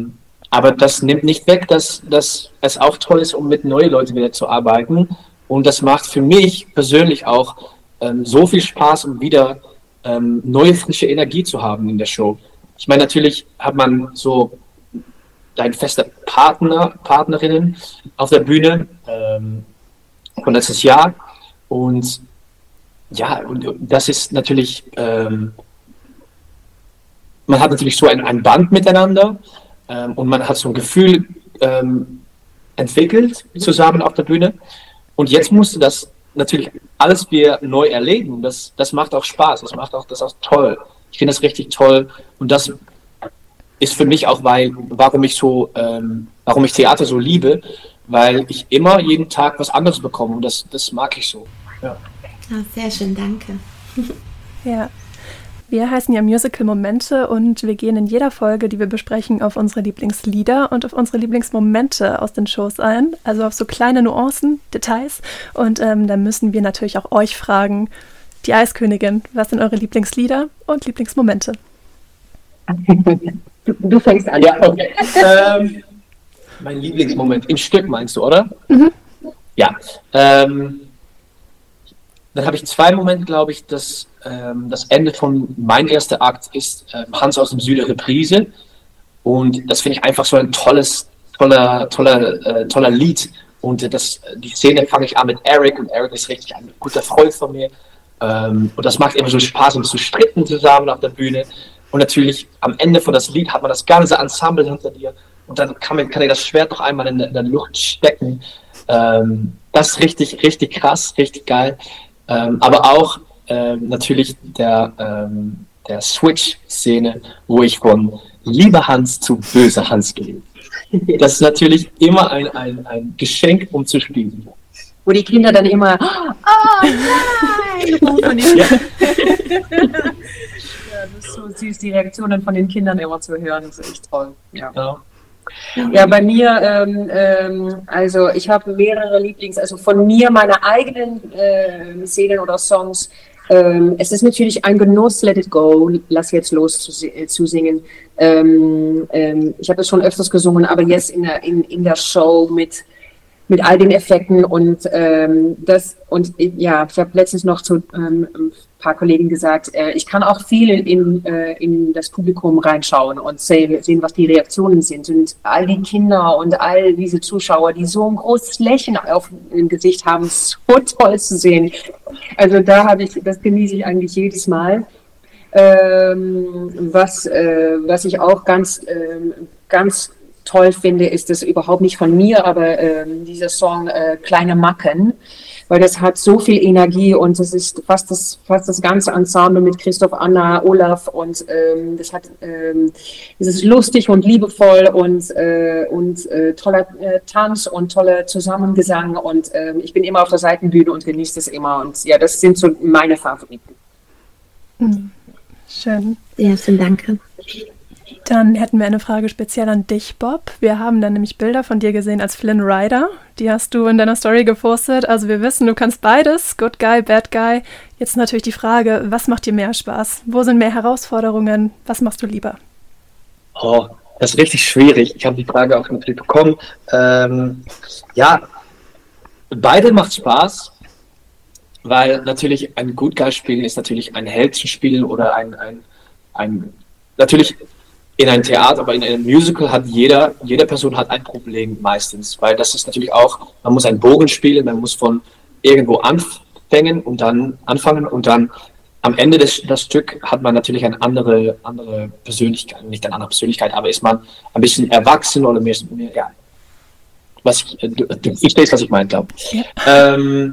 Aber das nimmt nicht weg, dass, dass es auch toll ist, um mit neuen Leuten wieder zu arbeiten. Und das macht für mich persönlich auch ähm, so viel Spaß, um wieder ähm, neue, frische Energie zu haben in der Show. Ich meine, natürlich hat man so dein fester Partner, Partnerinnen auf der Bühne ähm, von letztes Jahr. Und ja, und das ist natürlich, ähm, man hat natürlich so ein, ein Band miteinander ähm, und man hat so ein Gefühl ähm, entwickelt zusammen auf der Bühne. Und jetzt musste das natürlich alles wieder neu erleben. Das, das macht auch Spaß, das macht auch, das ist auch toll. Ich finde das richtig toll und das ist für mich auch, weil, warum ich so, ähm, warum ich Theater so liebe, weil ich immer jeden Tag was anderes bekomme und das, das mag ich so. Ja. Ah, sehr schön, danke. Ja, wir heißen ja Musical Momente und wir gehen in jeder Folge, die wir besprechen, auf unsere Lieblingslieder und auf unsere Lieblingsmomente aus den Shows ein, also auf so kleine Nuancen, Details. Und ähm, da müssen wir natürlich auch euch fragen, die Eiskönigin, was sind eure Lieblingslieder und Lieblingsmomente? Du, du fängst an. Ja, okay. ähm, mein Lieblingsmoment im Stück meinst du, oder? Mhm. Ja. Ähm, dann habe ich zwei Momente, glaube ich, dass ähm, das Ende von mein erster Akt ist ähm, Hans aus dem Süden Reprise. Und das finde ich einfach so ein tolles, toller, toller, äh, toller Lied. Und das, die Szene fange ich an mit Eric und Eric ist richtig ein guter Freund von mir. Ähm, und das macht immer so Spaß, um zu stritten zusammen auf der Bühne. Und natürlich am Ende von das Lied hat man das ganze Ensemble hinter dir und dann kann, man, kann ich das Schwert noch einmal in, in der Luft stecken. Ähm, das ist richtig, richtig krass, richtig geil. Ähm, aber auch ähm, natürlich der, ähm, der Switch-Szene, wo ich von lieber Hans zu böser Hans gehe. Das ist natürlich immer ein, ein, ein Geschenk, um zu spielen. Wo die Kinder dann immer, oh nein! rufen. Ja. Ja, das ist so süß, die Reaktionen von den Kindern immer zu hören, das ist echt toll. Ja, Ja. ja bei mir, ähm, ähm, also ich habe mehrere Lieblings, also von mir meine eigenen äh, Szenen oder Songs. Ähm, es ist natürlich ein Genuss, Let It Go, lass jetzt los zu, zu singen. Ähm, ähm, ich habe das schon öfters gesungen, aber jetzt in der, in, in der Show mit mit all den Effekten und ähm, das und ja, ich habe letztens noch zu ähm, ein paar Kollegen gesagt, äh, ich kann auch viel in, äh, in das Publikum reinschauen und sehen, sehen, was die Reaktionen sind und all die Kinder und all diese Zuschauer, die so ein großes Lächeln auf dem Gesicht haben, so toll zu sehen. Also da habe ich, das genieße ich eigentlich jedes Mal. Ähm, was, äh, was ich auch ganz, ähm, ganz toll finde, ist das überhaupt nicht von mir, aber ähm, dieser Song äh, Kleine Macken, weil das hat so viel Energie und das ist fast das, fast das ganze Ensemble mit Christoph, Anna, Olaf und ähm, das hat, ähm, es ist lustig und liebevoll und, äh, und äh, toller äh, Tanz und toller Zusammengesang und äh, ich bin immer auf der Seitenbühne und genieße das immer und ja, das sind so meine Favoriten. Mhm. Schön. Ja, schön, danke. Dann hätten wir eine Frage speziell an dich, Bob. Wir haben dann nämlich Bilder von dir gesehen als Flynn Rider. Die hast du in deiner Story gepostet. Also wir wissen, du kannst beides, Good Guy, Bad Guy. Jetzt natürlich die Frage, was macht dir mehr Spaß? Wo sind mehr Herausforderungen? Was machst du lieber? Oh, das ist richtig schwierig. Ich habe die Frage auch natürlich bekommen. Ähm, ja, beide macht Spaß, weil natürlich ein Good Guy spielen ist natürlich ein Held zu spielen oder ein, ein, ein natürlich in einem Theater, aber in einem Musical hat jeder, jede Person hat ein Problem meistens, weil das ist natürlich auch, man muss einen Bogen spielen, man muss von irgendwo anfangen und dann anfangen und dann am Ende des das Stück hat man natürlich eine andere, andere Persönlichkeit, nicht eine andere Persönlichkeit, aber ist man ein bisschen erwachsen oder mehr, mehr ja, was ich, du, du verstehst, was ich meine, glaube ich. Ja. Ähm,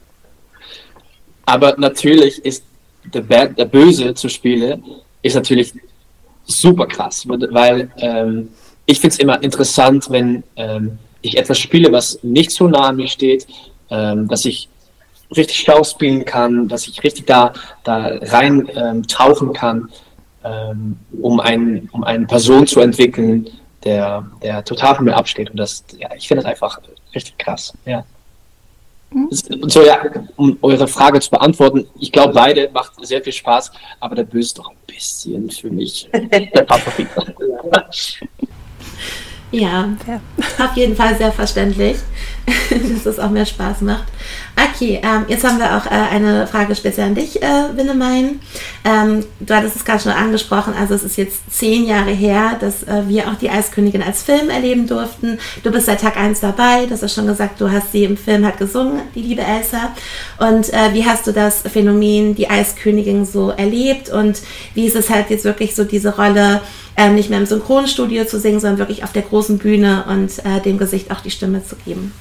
aber natürlich ist der, Bad, der Böse zu spielen, ist natürlich super krass, weil ähm, ich finde es immer interessant, wenn ähm, ich etwas spiele, was nicht so nah an mir steht, ähm, dass ich richtig schauspielen kann, dass ich richtig da, da rein ähm, tauchen kann, ähm, um, ein, um eine Person zu entwickeln, der, der total von mir absteht. Und das, ja, ich finde das einfach richtig krass. Ja. Und so, ja, um eure Frage zu beantworten, ich glaube, beide macht sehr viel Spaß, aber der Böse ist doch ein bisschen für mich der Favorit. Ja, Ja. auf jeden Fall sehr verständlich, dass es auch mehr Spaß macht. Okay, ähm, jetzt haben wir auch äh, eine Frage speziell an dich, äh, Willemijn. Ähm, du hattest es gerade schon angesprochen, also es ist jetzt zehn Jahre her, dass äh, wir auch die Eiskönigin als Film erleben durften. Du bist seit Tag eins dabei, du hast ja schon gesagt, du hast sie im Film halt gesungen, die liebe Elsa. Und äh, wie hast du das Phänomen, die Eiskönigin so erlebt und wie ist es halt jetzt wirklich so diese Rolle, ähm, nicht mehr im Synchronstudio zu singen, sondern wirklich auf der großen Bühne und äh, dem Gesicht auch die Stimme zu geben?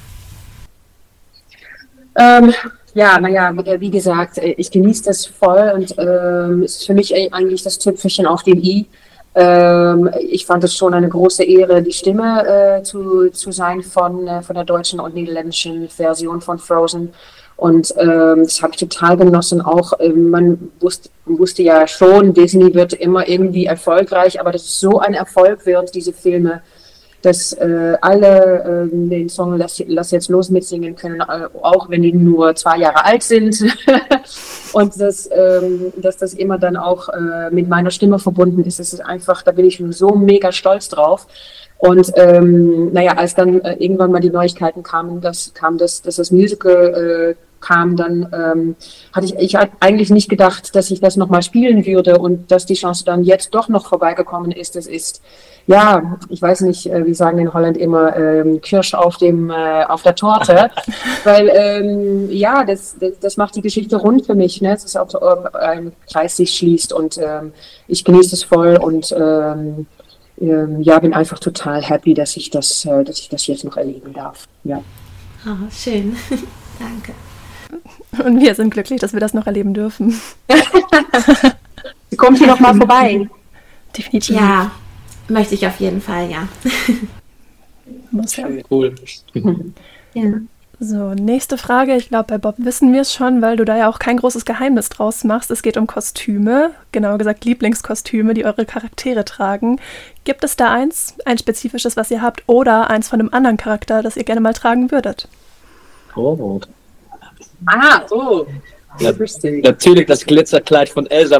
Ähm, ja, naja, wie gesagt, ich genieße das voll und ähm, es ist für mich eigentlich das Tüpfelchen auf dem i. Ähm, ich fand es schon eine große Ehre, die Stimme äh, zu, zu sein von, äh, von der deutschen und niederländischen Version von Frozen. Und ähm, das habe ich total genossen. Auch ähm, man wusste, wusste ja schon, Disney wird immer irgendwie erfolgreich, aber dass es so ein Erfolg wird, diese Filme, dass äh, alle äh, den Song Lass, Lass jetzt los mitsingen können, äh, auch wenn die nur zwei Jahre alt sind. Und dass, ähm, dass das immer dann auch äh, mit meiner Stimme verbunden ist. Das ist einfach, da bin ich schon so mega stolz drauf. Und ähm, naja, als dann äh, irgendwann mal die Neuigkeiten kamen, dass, kam das, dass das Musical äh, kam, dann ähm, hatte ich, ich hatte eigentlich nicht gedacht, dass ich das nochmal spielen würde und dass die Chance dann jetzt doch noch vorbeigekommen ist. Das ist, ja, ich weiß nicht, äh, wir sagen in Holland immer ähm, Kirsch auf dem äh, auf der Torte, weil ähm, ja, das, das, das macht die Geschichte rund für mich. Ne? Es ist auch so, äh, ein Kreis sich schließt und ähm, ich genieße es voll und ähm, ähm, ja, bin einfach total happy, dass ich das, äh, dass ich das jetzt noch erleben darf. Ja. Oh, schön. Danke. Und wir sind glücklich, dass wir das noch erleben dürfen. Sie kommt hier noch mal vorbei. Definitiv. Ja, möchte ich auf jeden Fall, ja. Muss ja. Cool. Ja. So, nächste Frage. Ich glaube, bei Bob wissen wir es schon, weil du da ja auch kein großes Geheimnis draus machst. Es geht um Kostüme, genauer gesagt Lieblingskostüme, die eure Charaktere tragen. Gibt es da eins, ein spezifisches, was ihr habt, oder eins von einem anderen Charakter, das ihr gerne mal tragen würdet? Oh. Ah, oh. Ja, natürlich das Glitzerkleid von Elsa.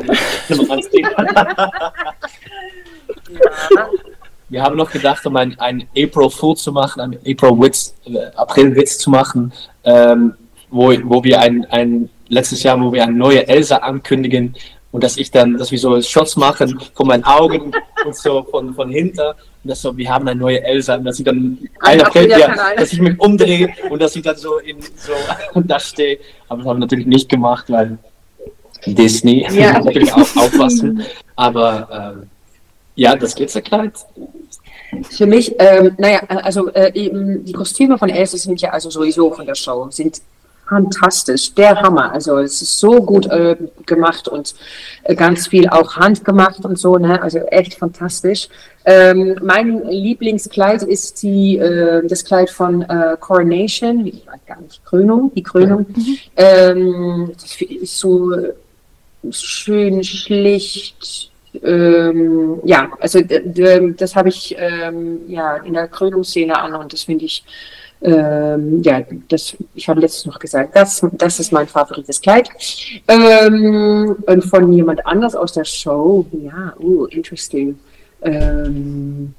Wir haben noch gedacht, um einen, einen April Fool zu machen, einen April Witz, äh, April-Witz zu machen, ähm, wo, wo wir ein, ein, letztes Jahr, wo wir eine neue Elsa ankündigen und dass ich dann, dass wir so Shots machen von meinen Augen und so von, von hinter und das so, wir haben eine neue Elsa und dass ich dann, einer fällt, ja, dass ich mich umdrehe und dass ich dann so in, so, und da stehe. Aber das haben wir natürlich nicht gemacht, weil Disney ja. natürlich auch aufpassen. Aber, ähm, ja, das Glitzerkleid. Für mich, ähm, naja, also äh, eben die Kostüme von Elsa sind ja also sowieso von der Show, sind fantastisch, der Hammer. Also es ist so gut äh, gemacht und äh, ganz viel auch handgemacht und so, ne? Also echt fantastisch. Ähm, mein Lieblingskleid ist die, äh, das Kleid von äh, Coronation, ich weiß gar nicht, Krönung, die Krönung. Mhm. Ähm, das ist so schön schlicht. Ähm, ja, also d- d- das habe ich ähm, ja in der Krönungsszene an und das finde ich, ähm, ja, das, ich habe letztens noch gesagt, das, das ist mein favorites Kleid. Ähm, und von jemand anders aus der Show, ja, uh, interesting. Ähm,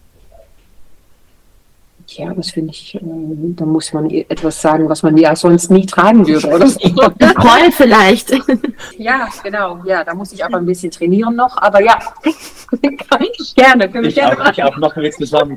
ja, was finde ich, ähm, da muss man etwas sagen, was man ja sonst nie tragen würde, oder so. Roll vielleicht. Ja, genau, ja, da muss ich aber ein bisschen trainieren noch, aber ja, kann ich gerne. Können wir Ich gerne auch, ich auch noch mit zusammen.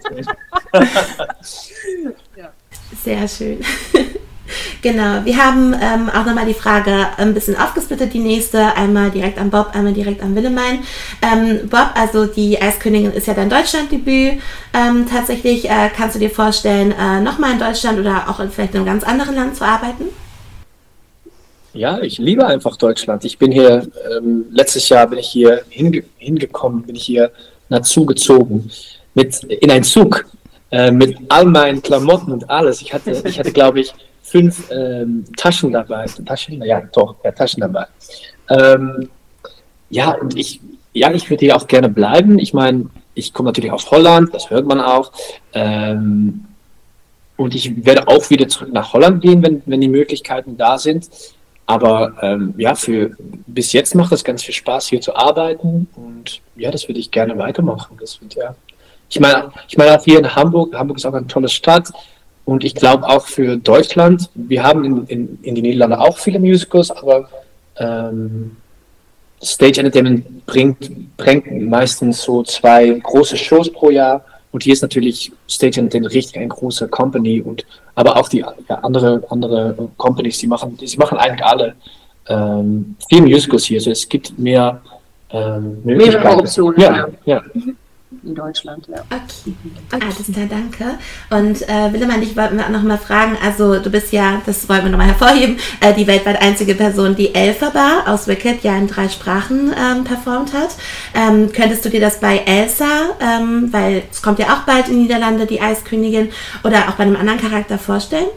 Sehr schön. Genau, wir haben ähm, auch nochmal die Frage ein bisschen aufgesplittet, die nächste, einmal direkt an Bob, einmal direkt an Willemijn. Ähm, Bob, also die Eiskönigin ist ja dein Deutschlanddebüt. Ähm, tatsächlich, äh, kannst du dir vorstellen, äh, nochmal in Deutschland oder auch in vielleicht in einem ganz anderen Land zu arbeiten? Ja, ich liebe einfach Deutschland. Ich bin hier, ähm, letztes Jahr bin ich hier hinge- hingekommen, bin ich hier dazu gezogen, mit, in einen Zug, äh, mit all meinen Klamotten und alles. Ich hatte, ich hatte glaube ich, fünf ähm, Taschen dabei. Taschen? Ja, doch, ja, Taschen dabei. Ähm, ja, und ich, ja, ich würde hier auch gerne bleiben. Ich meine, ich komme natürlich aus Holland, das hört man auch. Ähm, und ich werde auch wieder zurück nach Holland gehen, wenn, wenn die Möglichkeiten da sind. Aber ähm, ja, für bis jetzt macht es ganz viel Spaß, hier zu arbeiten. Und ja, das würde ich gerne weitermachen. Das wird ja Ich meine, ich meine auch hier in Hamburg, Hamburg ist auch eine tolle Stadt und ich glaube auch für Deutschland, wir haben in, in, in den Niederlanden auch viele Musicals, aber ähm, Stage Entertainment bringt, bringt meistens so zwei große Shows pro Jahr und hier ist natürlich Stage Entertainment richtig eine große Company und aber auch die ja, andere, andere Companies, die machen, die machen eigentlich alle ähm, viele Musicals hier, also es gibt mehr ähm, Mehrere Optionen, ja, ja. ja. In Deutschland, ja. Okay, alles klar, danke. Und äh, Willemann, dich wollten wir auch nochmal fragen, also du bist ja, das wollen wir nochmal hervorheben, äh, die weltweit einzige Person, die Elphaba aus Wicked ja in drei Sprachen ähm, performt hat. Ähm, könntest du dir das bei Elsa, ähm, weil es kommt ja auch bald in die Niederlande, die Eiskönigin, oder auch bei einem anderen Charakter vorstellen?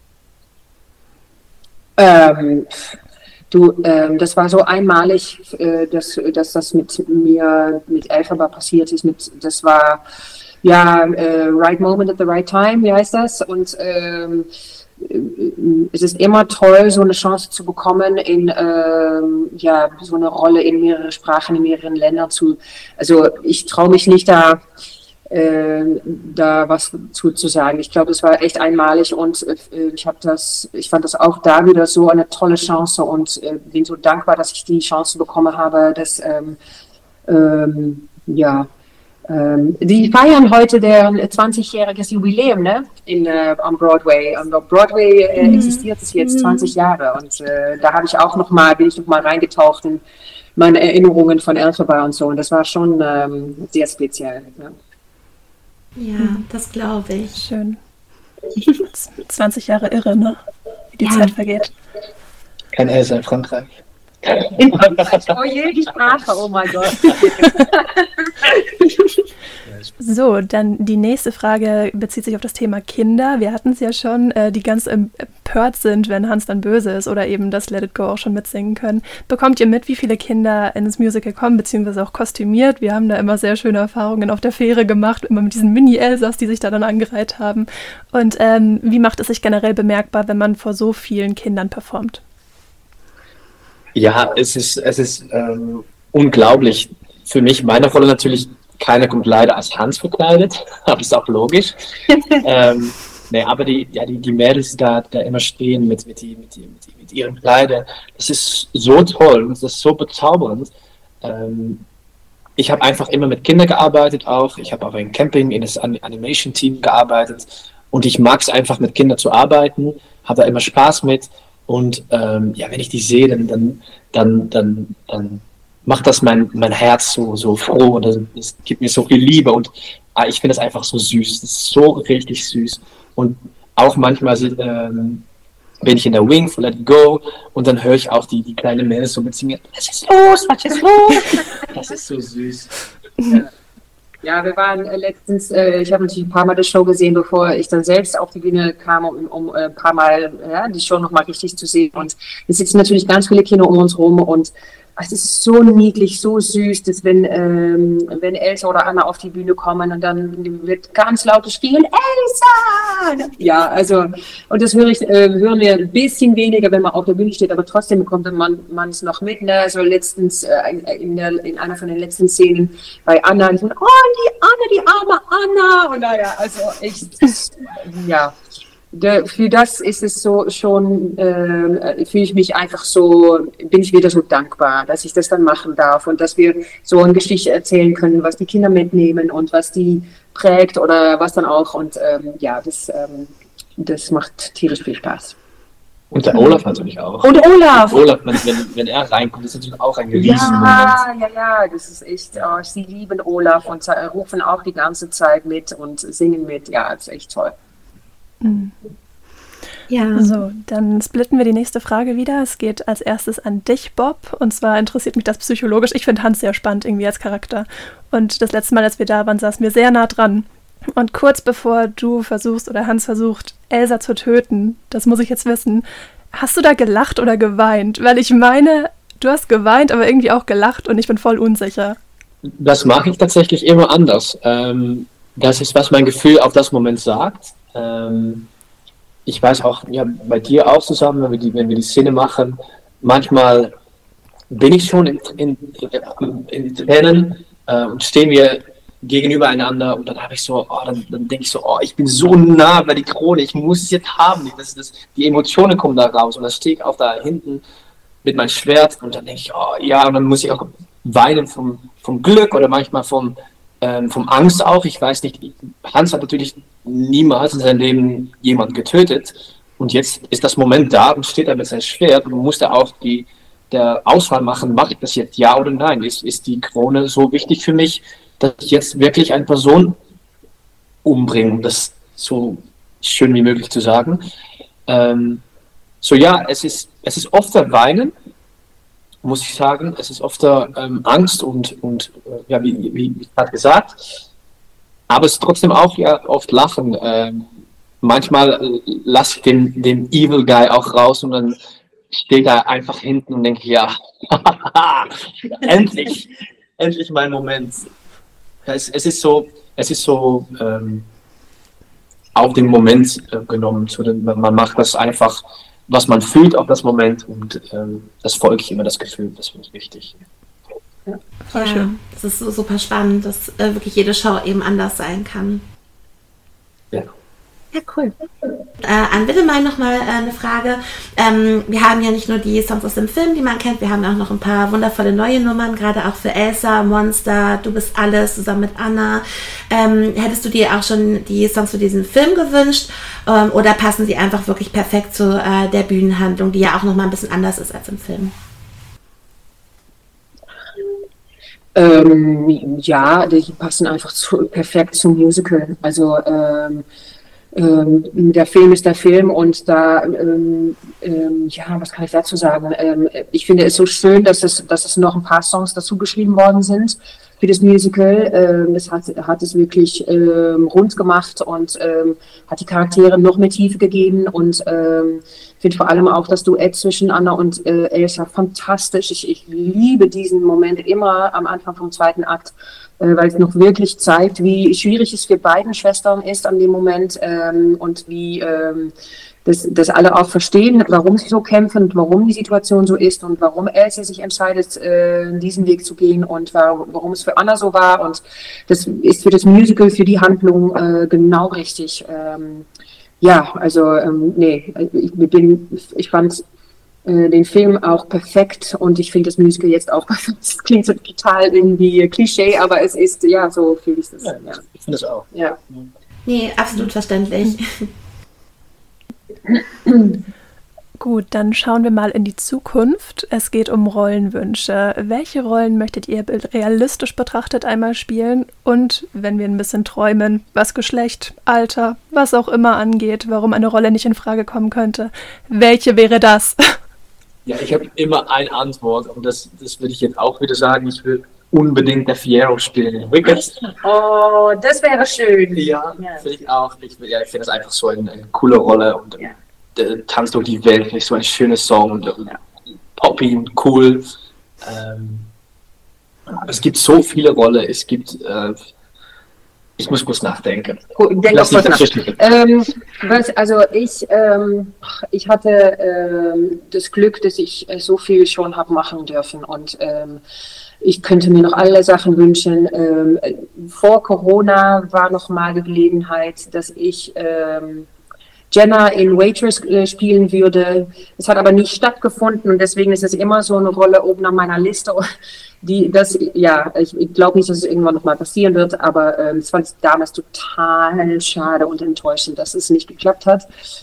Ähm, du, ähm, das war so einmalig, äh, dass, dass das mit mir, mit Elphaba passiert ist. Mit, das war, ja, äh, right moment at the right time, wie heißt das? Und ähm, es ist immer toll, so eine Chance zu bekommen, in ähm, ja, so eine Rolle in mehreren Sprachen, in mehreren Ländern zu. Also ich traue mich nicht da, äh, da was zu, zu sagen. Ich glaube, es war echt einmalig und äh, ich habe das, ich fand das auch da wieder so eine tolle Chance und äh, bin so dankbar, dass ich die Chance bekommen habe, dass ähm, ähm, ja. Die feiern heute der zwanzigjähriges Jubiläum, ne? In, äh, am Broadway. Am Broadway äh, Mhm. existiert es jetzt zwanzig Jahre und äh, da habe ich auch noch mal, bin ich noch mal reingetaucht in meine Erinnerungen von Elphaba und so und das war schon ähm, sehr speziell. Ja, Ja, das glaube ich. Schön. zwanzig Jahre irre, ne? Wie die Ja. Zeit vergeht. Kein Elsa in Frankreich. oh je, die Sprache, oh mein Gott. So, dann die nächste Frage bezieht sich auf das Thema Kinder. Wir hatten es ja schon, äh, die ganz empört sind, wenn Hans dann böse ist oder eben das Let It Go auch schon mitsingen können. Bekommt ihr mit, wie viele Kinder ins Musical kommen, beziehungsweise auch kostümiert? Wir haben da immer sehr schöne Erfahrungen auf der Fähre gemacht, immer mit diesen Mini-Elsas, die sich da dann angereiht haben. Und ähm, wie macht es sich generell bemerkbar, wenn man vor so vielen Kindern performt? Ja, es ist, es ist ähm, unglaublich. Für mich, meine Rolle natürlich, keiner kommt leider als Hans verkleidet, aber ist auch logisch. ähm, nee, aber die, ja, die, die Mädels, die da, da immer stehen mit, mit, die, mit, die, mit, die, mit ihren Kleidern, das ist so toll und das ist so bezaubernd. Ähm, ich habe einfach immer mit Kindern gearbeitet auch. Ich habe auch in Camping, in das Animation-Team gearbeitet und ich mag es einfach, mit Kindern zu arbeiten, habe da immer Spaß mit. Und ähm, ja, wenn ich die sehe, dann, dann, dann, dann, dann macht das mein, mein Herz so, so froh und das, das gibt mir so viel Liebe und ah, ich finde das einfach so süß. Das ist so richtig süß. Und auch manchmal ähm, bin ich in der Wing von Let It Go und dann höre ich auch die, die kleinen Mädels so mitsingen. Was ist los? Was ist los? Das ist so süß. Ja. Ja, wir waren äh, letztens, äh, ich habe natürlich ein paar Mal die Show gesehen, bevor ich dann selbst auf die Bühne kam, um, um äh, ein paar Mal ja, die Show nochmal richtig zu sehen. Und es sitzen natürlich ganz viele Kinder um uns rum und es ist so niedlich, so süß, dass wenn, ähm, wenn Elsa oder Anna auf die Bühne kommen und dann wird ganz laut geschrien, Elsa! Ja, also, und das höre ich, äh, hören wir ein bisschen weniger, wenn man auf der Bühne steht, aber trotzdem bekommt man man es noch mit. Ne? Also letztens, äh, in, der, in einer von den letzten Szenen bei Anna, die so, oh, die Anna, die arme Anna! Und naja, also echt, ja. De, für das ist es so schon, äh, fühle ich mich einfach so, bin ich wieder so dankbar, dass ich das dann machen darf und dass wir so eine Geschichte erzählen können, was die Kinder mitnehmen und was die prägt oder was dann auch. Und ähm, ja, das, ähm, das macht tierisch viel Spaß. Und der Olaf natürlich auch. Und Olaf! Olaf, wenn, wenn, wenn er reinkommt, ist natürlich auch ein Riesenmoment. Ja, ja, ja, das ist echt, oh, sie lieben Olaf und äh, rufen auch die ganze Zeit mit und singen mit. Ja, das ist echt toll. Mhm. Ja. So, dann splitten wir die nächste Frage wieder. Es geht als erstes an dich, Bob. Und zwar interessiert mich das psychologisch. Ich finde Hans sehr spannend irgendwie als Charakter. Und das letzte Mal, als wir da waren, saßen wir sehr nah dran. Und kurz bevor du versuchst oder Hans versucht, Elsa zu töten, das muss ich jetzt wissen, hast du da gelacht oder geweint? Weil ich meine, du hast geweint, aber irgendwie auch gelacht und ich bin voll unsicher. Das mache ich tatsächlich immer anders. Ähm, das ist, was mein Gefühl auf das Moment sagt. Ähm, ich weiß auch, ja, bei dir auch zusammen, wenn wir die, wenn wir die Szene machen, manchmal bin ich schon in, in, in, in Tränen äh, und stehen wir gegenüber einander und dann habe ich so, oh, dann, dann denke ich so, oh, ich bin so nah bei die Krone, ich muss es jetzt haben, das, das, die Emotionen kommen da raus und dann stehe ich auch da hinten mit meinem Schwert und dann denke ich, oh ja, und dann muss ich auch weinen vom, vom Glück oder manchmal vom, ähm, vom Angst auch, ich weiß nicht, Hans hat natürlich niemals in seinem Leben jemand getötet und jetzt ist das Moment da und steht da mit seinem Schwert und musste auch die der Auswahl machen, mache ich das jetzt ja oder nein, ist, ist die Krone so wichtig für mich, dass ich jetzt wirklich eine Person umbringe, um das so schön wie möglich zu sagen. Ähm, so ja, es ist, es ist oft der Weinen, muss ich sagen. Es ist oft der ähm, Angst und, und äh, ja, wie, wie, wie gerade gesagt. Aber es ist trotzdem auch ja oft Lachen. Ähm, manchmal äh, lasse ich den, den Evil Guy auch raus und dann stehe da einfach hinten und denke, ja, endlich, endlich mein Moment. Es, es ist so, es ist so ähm, auf den Moment äh, genommen. So, man macht das einfach, was man fühlt auf das Moment und ähm, das folgt immer das Gefühl, das finde ich wichtig. Ja, voll schön. Das ist so super spannend, dass äh, wirklich jede Show eben anders sein kann. Ja. Ja, cool. Äh, an bitte mal nochmal äh, eine Frage. Ähm, wir haben ja nicht nur die Songs aus dem Film, die man kennt, wir haben auch noch ein paar wundervolle neue Nummern, gerade auch für Elsa, Monster, Du bist alles, zusammen mit Anna. Ähm, hättest du dir auch schon die Songs für diesen Film gewünscht ähm, oder passen sie einfach wirklich perfekt zu äh, der Bühnenhandlung, die ja auch nochmal ein bisschen anders ist als im Film? Ähm, ja, die passen einfach zu, perfekt zum Musical. Also ähm, Ähm, der Film ist der Film und da, ähm, ähm, ja, was kann ich dazu sagen? Ähm, ich finde es so schön, dass es, dass es noch ein paar Songs dazu geschrieben worden sind für das Musical. Ähm, das hat, hat es wirklich ähm, rund gemacht und ähm, hat die Charaktere noch mehr Tiefe gegeben und ähm, ich finde vor allem auch das Duett zwischen Anna und äh, Elsa fantastisch. Ich, ich liebe diesen Moment immer am Anfang vom zweiten Akt, äh, weil es noch wirklich zeigt, wie schwierig es für beiden Schwestern ist an dem Moment ähm, und wie ähm, das, das alle auch verstehen, warum sie so kämpfen und warum die Situation so ist und warum Elsa sich entscheidet, äh, diesen Weg zu gehen und war, warum es für Anna so war. Und das ist für das Musical, für die Handlung äh, genau richtig. Ähm, ja, also ähm, nee, ich, bin, ich fand äh, den Film auch perfekt und ich finde das Musical jetzt auch perfekt. Das klingt so total irgendwie Klischee, aber es ist, ja, so fühle ich das. Ja, ja. Ich finde es auch. Ja. Nee, absolut verständlich. Gut, dann schauen wir mal in die Zukunft. Es geht um Rollenwünsche. Welche Rollen möchtet ihr realistisch betrachtet einmal spielen? Und wenn wir ein bisschen träumen, was Geschlecht, Alter, was auch immer angeht, warum eine Rolle nicht in Frage kommen könnte, welche wäre das? Ja, ich habe immer eine Antwort und das, das würde ich jetzt auch wieder sagen. Ich will unbedingt der Fiyero spielen in Wicked. Oh, das wäre schön. Ja, ja. Finde ich auch. Ich, ja, ich finde das einfach so eine, eine coole Rolle und ja. Der Tanz durch die Welt, finde ich so ein schönes Song und ja. Poppy und cool. Ähm, aber es gibt so viele Rollen. Es gibt, äh, ich muss kurz nachdenken. Gut, denk auch kurz nach. Ähm, was, also ich, ähm, ich hatte ähm, das Glück, dass ich äh, so viel schon habe machen dürfen und ähm, ich könnte mir noch alle Sachen wünschen. Ähm, vor Corona war noch mal die Gelegenheit, dass ich ähm, Jenna in Waitress äh, spielen würde. Es hat aber nicht stattgefunden und deswegen ist es immer so eine Rolle oben an meiner Liste. Die, das, ja, ich, ich glaube nicht, dass es irgendwann nochmal passieren wird, aber ähm, es fand ich damals total schade und enttäuschend, dass es nicht geklappt hat.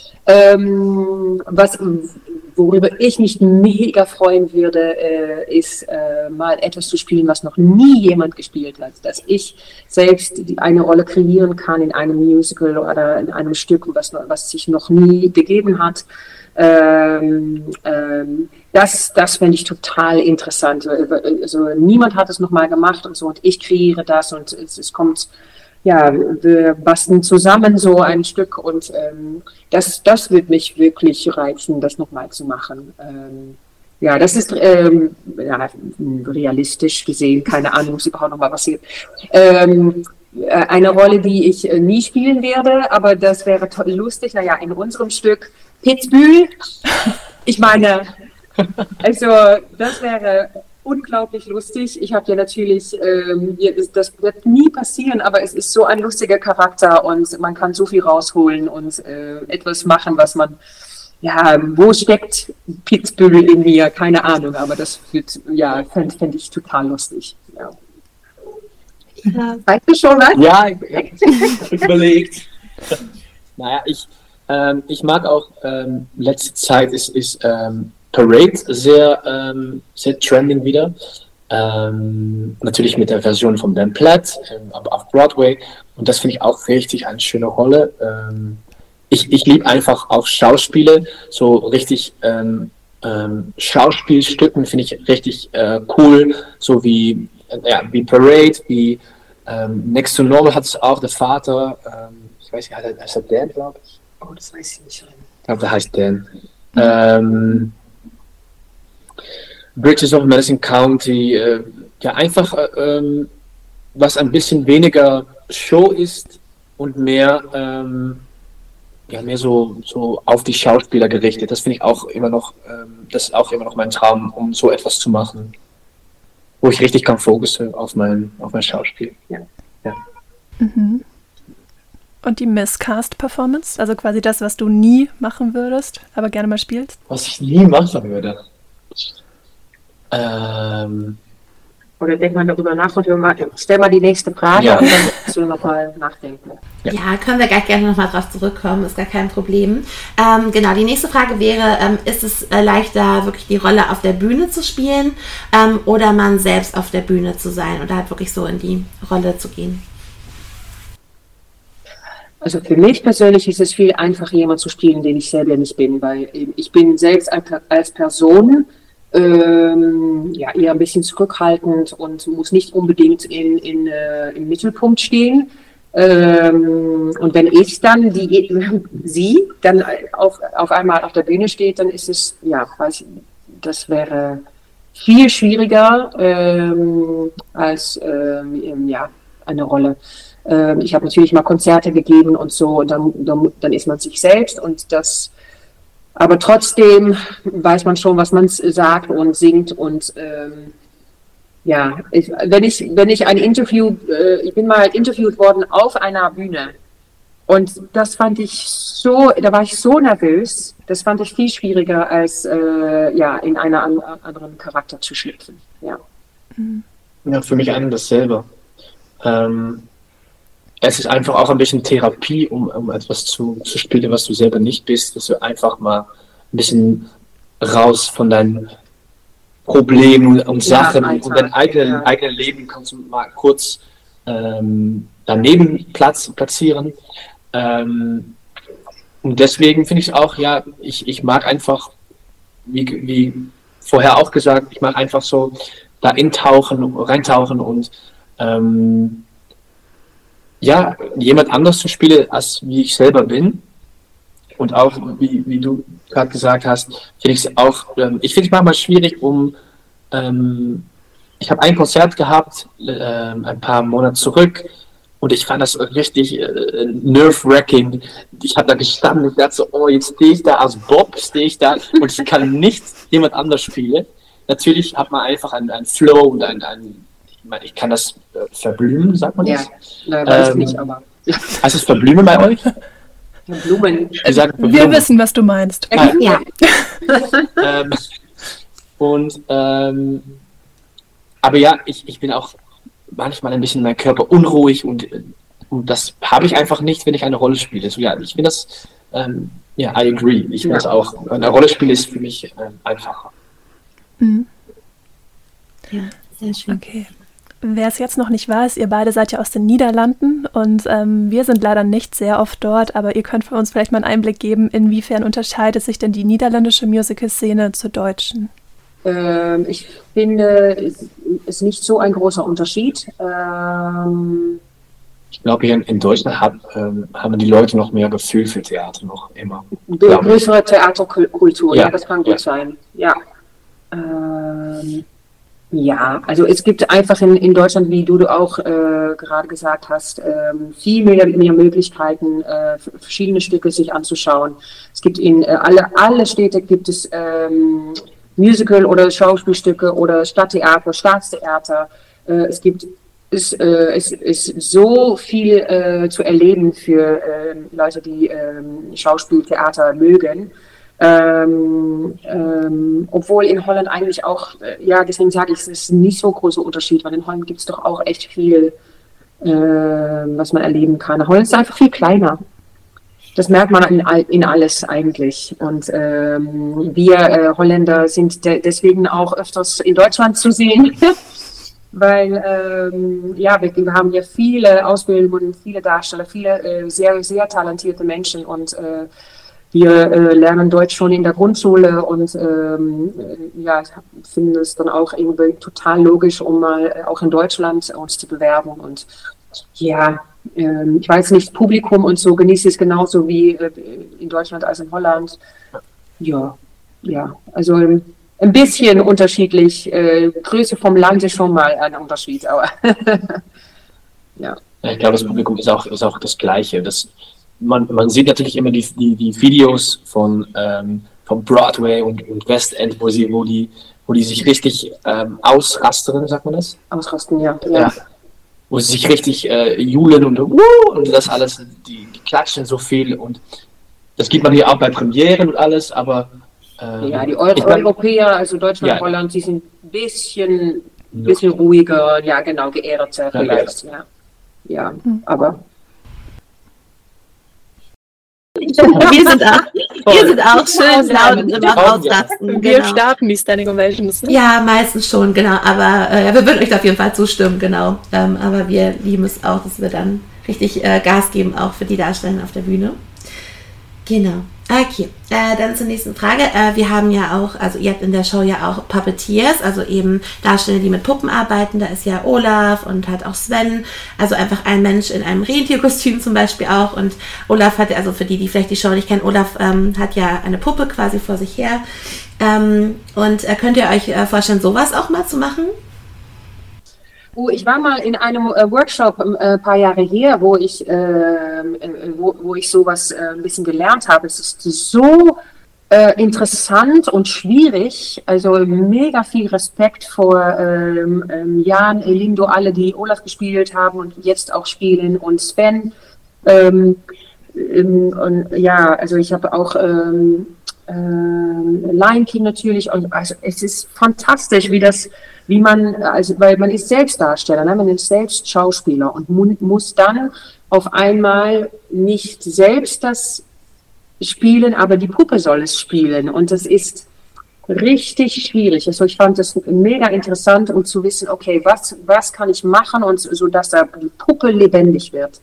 Ähm, was, worüber ich mich mega freuen würde, äh, ist äh, mal etwas zu spielen, was noch nie jemand gespielt hat. Dass ich selbst die, eine Rolle kreieren kann in einem Musical oder in einem Stück, was, was sich noch nie gegeben hat. Ähm, ähm, das das fände ich total interessant. Also niemand hat es noch mal gemacht und so und ich kreiere das und es, es kommt, ja, wir basteln zusammen so ein Stück und ähm, das, das wird mich wirklich reizen, das nochmal zu machen. Ähm, ja, das ist ähm, ja, realistisch gesehen, keine Ahnung, was überhaupt nochmal passiert. Ähm, eine Rolle, die ich äh, nie spielen werde, aber das wäre to- lustig, naja, in unserem Stück Pitzbühel. Ich meine, also das wäre unglaublich lustig. Ich habe ja natürlich, ähm, das wird nie passieren, aber es ist so ein lustiger Charakter und man kann so viel rausholen und äh, etwas machen, was man, ja, wo steckt Pitbull in mir? Keine Ahnung, aber das wird, ja, fände fänd ich total lustig. Ja. Ja. Weißt du schon was? Ja, ich habe überlegt. Naja, ich, ähm, ich mag auch, ähm, letzte Zeit ist, ist ähm, Parade sehr, ähm, sehr trending wieder. Ähm, natürlich mit der Version von Ben Platt, ähm, aber auf Broadway. Und das finde ich auch richtig eine schöne Rolle. Ähm, ich ich liebe einfach auch Schauspiele, so richtig ähm, ähm, Schauspielstücken finde ich richtig äh, cool, so wie, äh, ja, wie Parade, wie ähm, Next to Normal hat es auch, der Vater, ähm, ich weiß nicht, heißt er Dan, glaube ich? Oh, das weiß ich nicht. Ich glaube, der heißt Dan. Mhm. Ähm, Bridges of Madison County, äh, ja, einfach äh, ähm, was ein bisschen weniger Show ist und mehr, ähm, ja, mehr so, so auf die Schauspieler gerichtet. Das finde ich auch immer noch, ähm, das ist auch immer noch mein Traum, um so etwas zu machen, wo ich richtig kann fokussen auf mein, auf mein Schauspiel. Ja. Ja. Mhm. Und die Miscast-Performance, also quasi das, was du nie machen würdest, aber gerne mal spielst? Was ich nie machen würde. Ähm, Oder denk mal darüber nach und mal, stell mal die nächste Frage Ja. und dann musst du nochmal nachdenken. Ja. Ja, können wir gleich gerne nochmal drauf zurückkommen, ist gar kein Problem. Ähm, genau, die nächste Frage wäre, ähm, ist es äh, leichter, wirklich die Rolle auf der Bühne zu spielen ähm, oder man selbst auf der Bühne zu sein oder halt wirklich so in die Rolle zu gehen? Also für mich persönlich ist es viel einfacher, jemand zu spielen, den ich selber nicht bin, weil ich bin selbst als Person ähm, ja, eher ein bisschen zurückhaltend und muss nicht unbedingt in, in, äh, im Mittelpunkt stehen. Ähm, und wenn ich dann die, sie dann auf, auf einmal auf der Bühne steht, dann ist es, ja, weiß, das wäre viel schwieriger ähm, als ähm, ja, eine Rolle. Ähm, ich habe natürlich mal Konzerte gegeben und so, und dann, dann, dann ist man sich selbst und das, aber trotzdem weiß man schon, was man sagt und singt und ähm, ja, ich, wenn ich wenn ich ein Interview, äh, ich bin mal interviewt worden auf einer Bühne und das fand ich so, da war ich so nervös, das fand ich viel schwieriger als äh, ja in einer an, anderen Charakter zu schlüpfen. Ja. Ja, für mich ein dasselbe. Ähm, es ist einfach auch ein bisschen Therapie, um, um etwas zu, zu spielen, was du selber nicht bist, dass du einfach mal ein bisschen raus von deinen Problemen und Sachen Ja, und dein eigenes ja. eigene Leben kannst du mal kurz ähm, daneben Platz, platzieren. Ähm, und deswegen finde ich es auch, ja, ich, ich mag einfach, wie, wie vorher auch gesagt, ich mag einfach so da intauchen, reintauchen und ähm, ja, jemand anders zu spielen, als wie ich selber bin. Und auch, wie, wie du gerade gesagt hast, finde ich es auch, ähm, ich finde es manchmal schwierig, um, ähm, ich habe ein Konzert gehabt, ähm, ein paar Monate zurück, und ich fand das richtig äh, nerve-wracking. Ich habe da gestanden und dachte so, oh, jetzt stehe ich da als Bob, stehe ich da und ich kann nicht jemand anders spielen. Natürlich hat man einfach einen, einen Flow und ein, ein ich meine, ich kann das äh, verblümen, sagt man Ja, das? nein, weiß Ähm, nicht, aber Heißt es verblümen bei euch? Blumen. Wir sagen Wir verblumen. wissen, was du meinst. Ah, Ja. ähm, und ähm, aber ja, ich, ich bin auch manchmal ein bisschen mein Körper unruhig und, und das habe ich einfach nicht, wenn ich eine Rolle spiele. So, ja, ich finde das, ähm, ja, I agree. Ich finde Ja. das auch, eine Rolle spielen ist für mich ähm, einfacher. Mhm. Ja, sehr schön. Okay. Wer es jetzt noch nicht weiß, ihr beide seid ja aus den Niederlanden und ähm, wir sind leider nicht sehr oft dort, aber ihr könnt für uns vielleicht mal einen Einblick geben, inwiefern unterscheidet sich denn die niederländische Musical-Szene zur deutschen? Ähm, ich finde, es ist nicht so ein großer Unterschied. Ähm, Ich glaube, hier in, in Deutschland hat, ähm, haben die Leute noch mehr Gefühl für Theater, noch immer. Eine Ja. größere Theaterkultur, ja, Ja, das kann gut ja. sein. Ja. Ähm, ja, also es gibt einfach in, in Deutschland, wie du, du auch äh, gerade gesagt hast, ähm, viel mehr, mehr Möglichkeiten, äh, verschiedene Stücke sich anzuschauen. Es gibt in äh, alle, alle Städte gibt es ähm, Musical- oder Schauspielstücke oder Stadttheater, Staatstheater. Äh, es gibt es, äh, es ist so viel äh, zu erleben für äh, Leute, die ähm, Schauspieltheater mögen. Ähm, ähm, obwohl in Holland eigentlich auch, äh, ja, deswegen sage ich, es ist nicht so ein großer Unterschied, weil in Holland gibt es doch auch echt viel, äh, was man erleben kann. Holland ist einfach viel kleiner. Das merkt man in, all, in alles eigentlich. Und ähm, wir äh, Holländer sind de- deswegen auch öfters in Deutschland zu sehen, weil ähm, ja, wir, wir haben ja viele Ausbildungen, viele Darsteller, viele äh, sehr, sehr talentierte Menschen und äh, wir äh, lernen Deutsch schon in der Grundschule und ähm, äh, ja, ich finde es dann auch irgendwie total logisch, um mal äh, auch in Deutschland uns zu bewerben. Und ja, ähm, ich weiß nicht, Publikum und so genieße ich es genauso wie äh, in Deutschland als in Holland. Ja, ja, also ähm, ein bisschen unterschiedlich. Äh, Größe vom Land ist schon mal ein Unterschied, aber ja. Ich glaube, das Publikum ist auch, ist auch das Gleiche. Das, man, man sieht natürlich immer die, die, die Videos von, ähm, von Broadway und, und West End, wo, sie, wo, die, wo die sich richtig ähm, ausrasten, sagt man das? Ausrasten, ja. Ja. ja. Wo sie sich richtig äh, juhlen und, uh, und das alles, die, die klatschen so viel und das gibt man hier auch bei Premieren und alles, aber ähm, ja, die Euro- Europäer, also Deutschland, ja. Holland, die sind ein bisschen, bisschen ruhiger, ja genau, geerdeter vielleicht, ja. Ja, mhm. aber wir sind auch, wir sind auch schön laut und immer ausrasten. Wir genau. starten die Standing Ovations. Ne? Ja, meistens schon, genau. Aber äh, wir würden euch auf jeden Fall zustimmen, genau. Ähm, aber wir lieben es auch, dass wir dann richtig äh, Gas geben, auch für die Darsteller auf der Bühne. Genau. Okay, äh, dann zur nächsten Frage. Äh, wir haben ja auch, also ihr habt in der Show ja auch Puppeteers, also eben Darsteller, die mit Puppen arbeiten. Da ist ja Olaf und hat auch Sven, also einfach ein Mensch in einem Rentierkostüm zum Beispiel auch. Und Olaf hat, also für die, die vielleicht die Show nicht kennen, Olaf ähm, hat ja eine Puppe quasi vor sich her. Ähm, und äh, könnt ihr euch äh, vorstellen, sowas auch mal zu machen? Oh, ich war mal in einem äh, Workshop ein äh, paar Jahre her, wo ich, äh, äh, wo, wo ich sowas äh, ein bisschen gelernt habe. Es ist so äh, interessant und schwierig. Also mega viel Respekt vor ähm, ähm, Jan, Elindo, alle, die Olaf gespielt haben und jetzt auch spielen und Sven. Ähm, ähm, und ja, also ich habe auch ähm, äh, Lion King natürlich. Und also es ist fantastisch, wie das wie man, also, weil man ist selbst Darsteller, ne? Man ist selbst Schauspieler und mu- muss dann auf einmal nicht selbst das spielen, aber die Puppe soll es spielen und das ist richtig schwierig. Also ich fand das mega interessant, um zu wissen, okay, was, was kann ich machen und so, dass da die Puppe lebendig wird.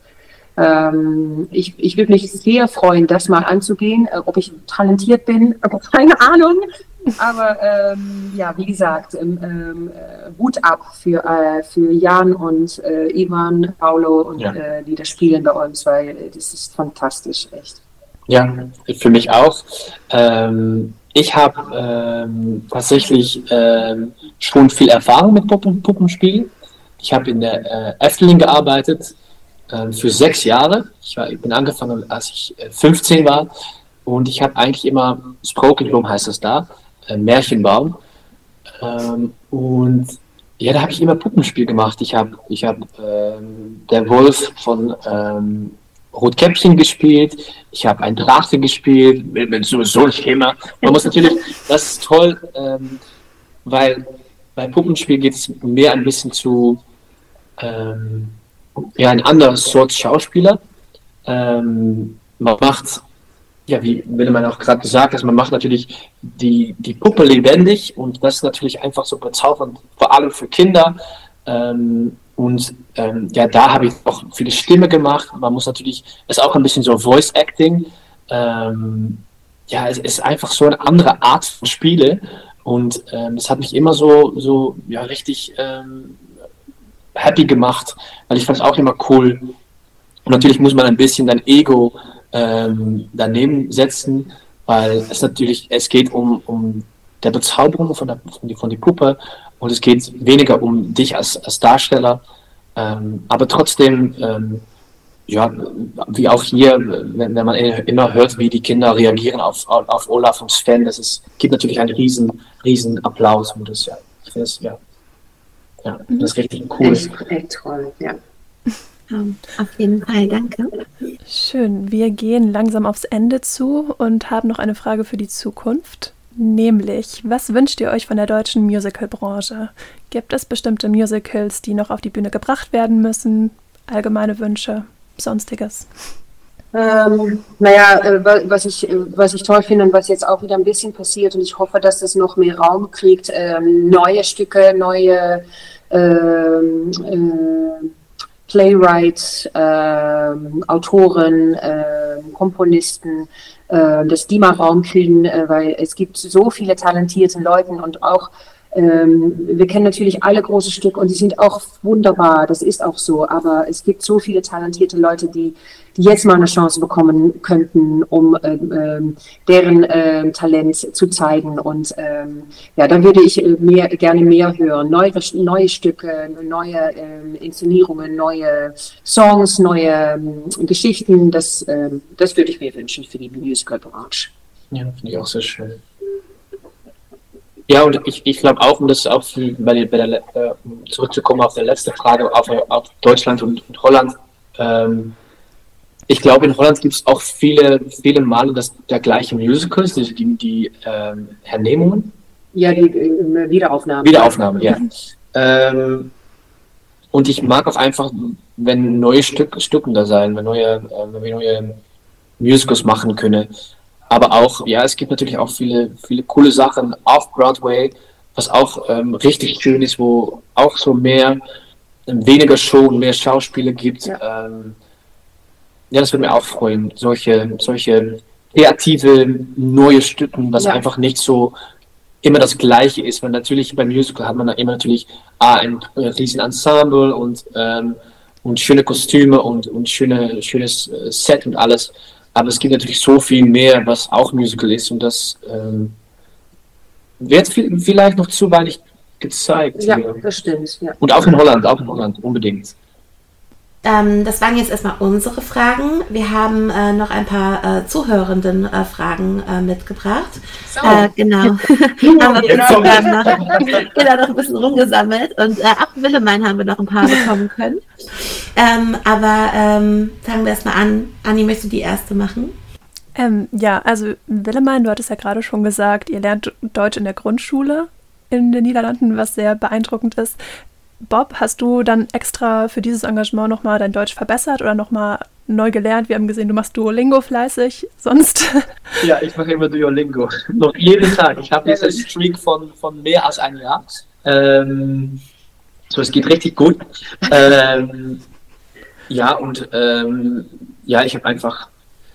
Ähm, ich, ich würde mich sehr freuen, das mal anzugehen, äh, ob ich talentiert bin, aber keine Ahnung. Aber ähm, ja, wie gesagt, ähm, ähm, Hut ab für, äh, für Jan und äh, Ivan, Paulo und ja. äh, die das spielen bei uns, weil das ist fantastisch, echt. Ja, für mich auch. Ähm, ich habe ähm, tatsächlich ähm, schon viel Erfahrung mit Puppen, Puppenspielen. Ich habe in der äh, Efteling gearbeitet äh, für sechs Jahre. Ich, war, ich bin angefangen, als ich äh, fünfzehn war und ich habe eigentlich immer, Sprookjesboom heißt das da, Märchenbaum. Ähm, und ja, da habe ich immer Puppenspiel gemacht. Ich habe ich hab, ähm, der Wolf von ähm, Rotkäppchen gespielt. Ich habe ein Drache gespielt. Mit so, so ein Schema. Man muss natürlich, das ist toll, ähm, weil bei Puppenspiel geht es mehr ein bisschen zu ähm, ja, ein anderes Sort Schauspieler. Ähm, man macht Ja, wie Willemann auch gerade gesagt hat, man macht natürlich die, die Puppe lebendig und das ist natürlich einfach so bezaubernd, vor allem für Kinder. Ähm, und ähm, ja, da habe ich auch viele Stimme gemacht. Man muss natürlich, es ist auch ein bisschen so Voice Acting. Ähm, ja, es ist einfach so eine andere Art von Spiele und ähm, das hat mich immer so, so ja, richtig ähm, happy gemacht, weil ich fand es auch immer cool. Und natürlich muss man ein bisschen dein Ego Ähm, daneben setzen, weil es natürlich, es geht um, um der Bezauberung von der, von, die, von der Puppe und es geht weniger um dich als, als Darsteller, ähm, aber trotzdem ähm, ja, wie auch hier, wenn, wenn man immer hört, wie die Kinder reagieren auf, auf Olaf und Sven, das ist, gibt natürlich einen riesen, riesen Applaus und das, ja, ich finde das, ja, ja, das ist richtig cool. Echt, echt toll, ja. Um, auf jeden Fall, danke. Schön, wir gehen langsam aufs Ende zu und haben noch eine Frage für die Zukunft. Nämlich, was wünscht ihr euch von der deutschen Musicalbranche? Gibt es bestimmte Musicals, die noch auf die Bühne gebracht werden müssen? Allgemeine Wünsche, Sonstiges? Ähm, naja, äh, was ich, was ich toll finde und was jetzt auch wieder ein bisschen passiert und ich hoffe, dass das noch mehr Raum kriegt, ähm, neue Stücke, neue ähm, äh, Playwrights, ähm, Autoren, ähm, Komponisten, äh, dass die mal Raum kriegen, äh, weil es gibt so viele talentierte Leute und auch ähm, wir kennen natürlich alle große Stücke und die sind auch wunderbar, das ist auch so, aber es gibt so viele talentierte Leute, die, die jetzt mal eine Chance bekommen könnten, um ähm, ähm, deren ähm, Talent zu zeigen und ähm, ja, da würde ich mehr, gerne mehr hören, neue, neue Stücke, neue ähm, Inszenierungen, neue Songs, neue ähm, Geschichten, das, ähm, das würde ich mir wünschen für die Musical-Branche. Ja, finde ich auch sehr schön. Ja, und ich, ich glaube auch, um das auch für, bei der, bei der, äh, zurückzukommen auf die letzte Frage, auf, auf Deutschland und, und Holland. Ähm, ich glaube, in Holland gibt es auch viele, viele Male das, der gleiche Musicals, die, die, die ähm, Hernehmungen. Ja, die äh, Wiederaufnahme. Wiederaufnahme, ja. ähm, und ich mag auch einfach, wenn neue Stück, Stücken da sein, wenn, neue, äh, wenn wir neue Musicals machen können. Aber auch, ja, es gibt natürlich auch viele, viele coole Sachen auf Broadway, was auch ähm, richtig schön ist, wo auch so mehr, weniger Show und mehr Schauspieler gibt. Ja, ähm, ja, das würde mir auch freuen. Solche, solche kreative, neue Stücken, was ja einfach nicht so immer das Gleiche ist. Weil natürlich beim Musical hat man da immer natürlich ah, ein riesen Ensemble und, ähm, und schöne Kostüme und, und schöne, schönes Set und alles. Aber es gibt natürlich so viel mehr, was auch Musical ist und das ähm, wird viel, vielleicht noch zu wenig gezeigt. Ja, hier. Das stimmt. Ja. Und auch in Holland, auch in Holland, unbedingt. Ähm, das waren jetzt erstmal unsere Fragen. Wir haben äh, noch ein paar äh, zuhörenden äh, Fragen äh, mitgebracht. So. Äh, genau. haben wir noch, noch, genau, noch ein bisschen rumgesammelt und äh, ab Willemein haben wir noch ein paar bekommen können. Ähm, aber ähm, fangen wir erstmal an. Anni, möchtest du die erste machen? Ähm, ja, also Willemein, du hattest ja gerade schon gesagt, ihr lernt Deutsch in der Grundschule in den Niederlanden, was sehr beeindruckend ist. Bob, hast du dann extra für dieses Engagement nochmal dein Deutsch verbessert oder nochmal neu gelernt? Wir haben gesehen, du machst Duolingo fleißig, sonst? Ja, ich mache immer Duolingo. Noch jeden Tag. Ich habe jetzt einen Streak von, von mehr als einem Jahr. Ähm, so, es geht richtig gut. Ähm, ja, und ähm, ja, ich habe einfach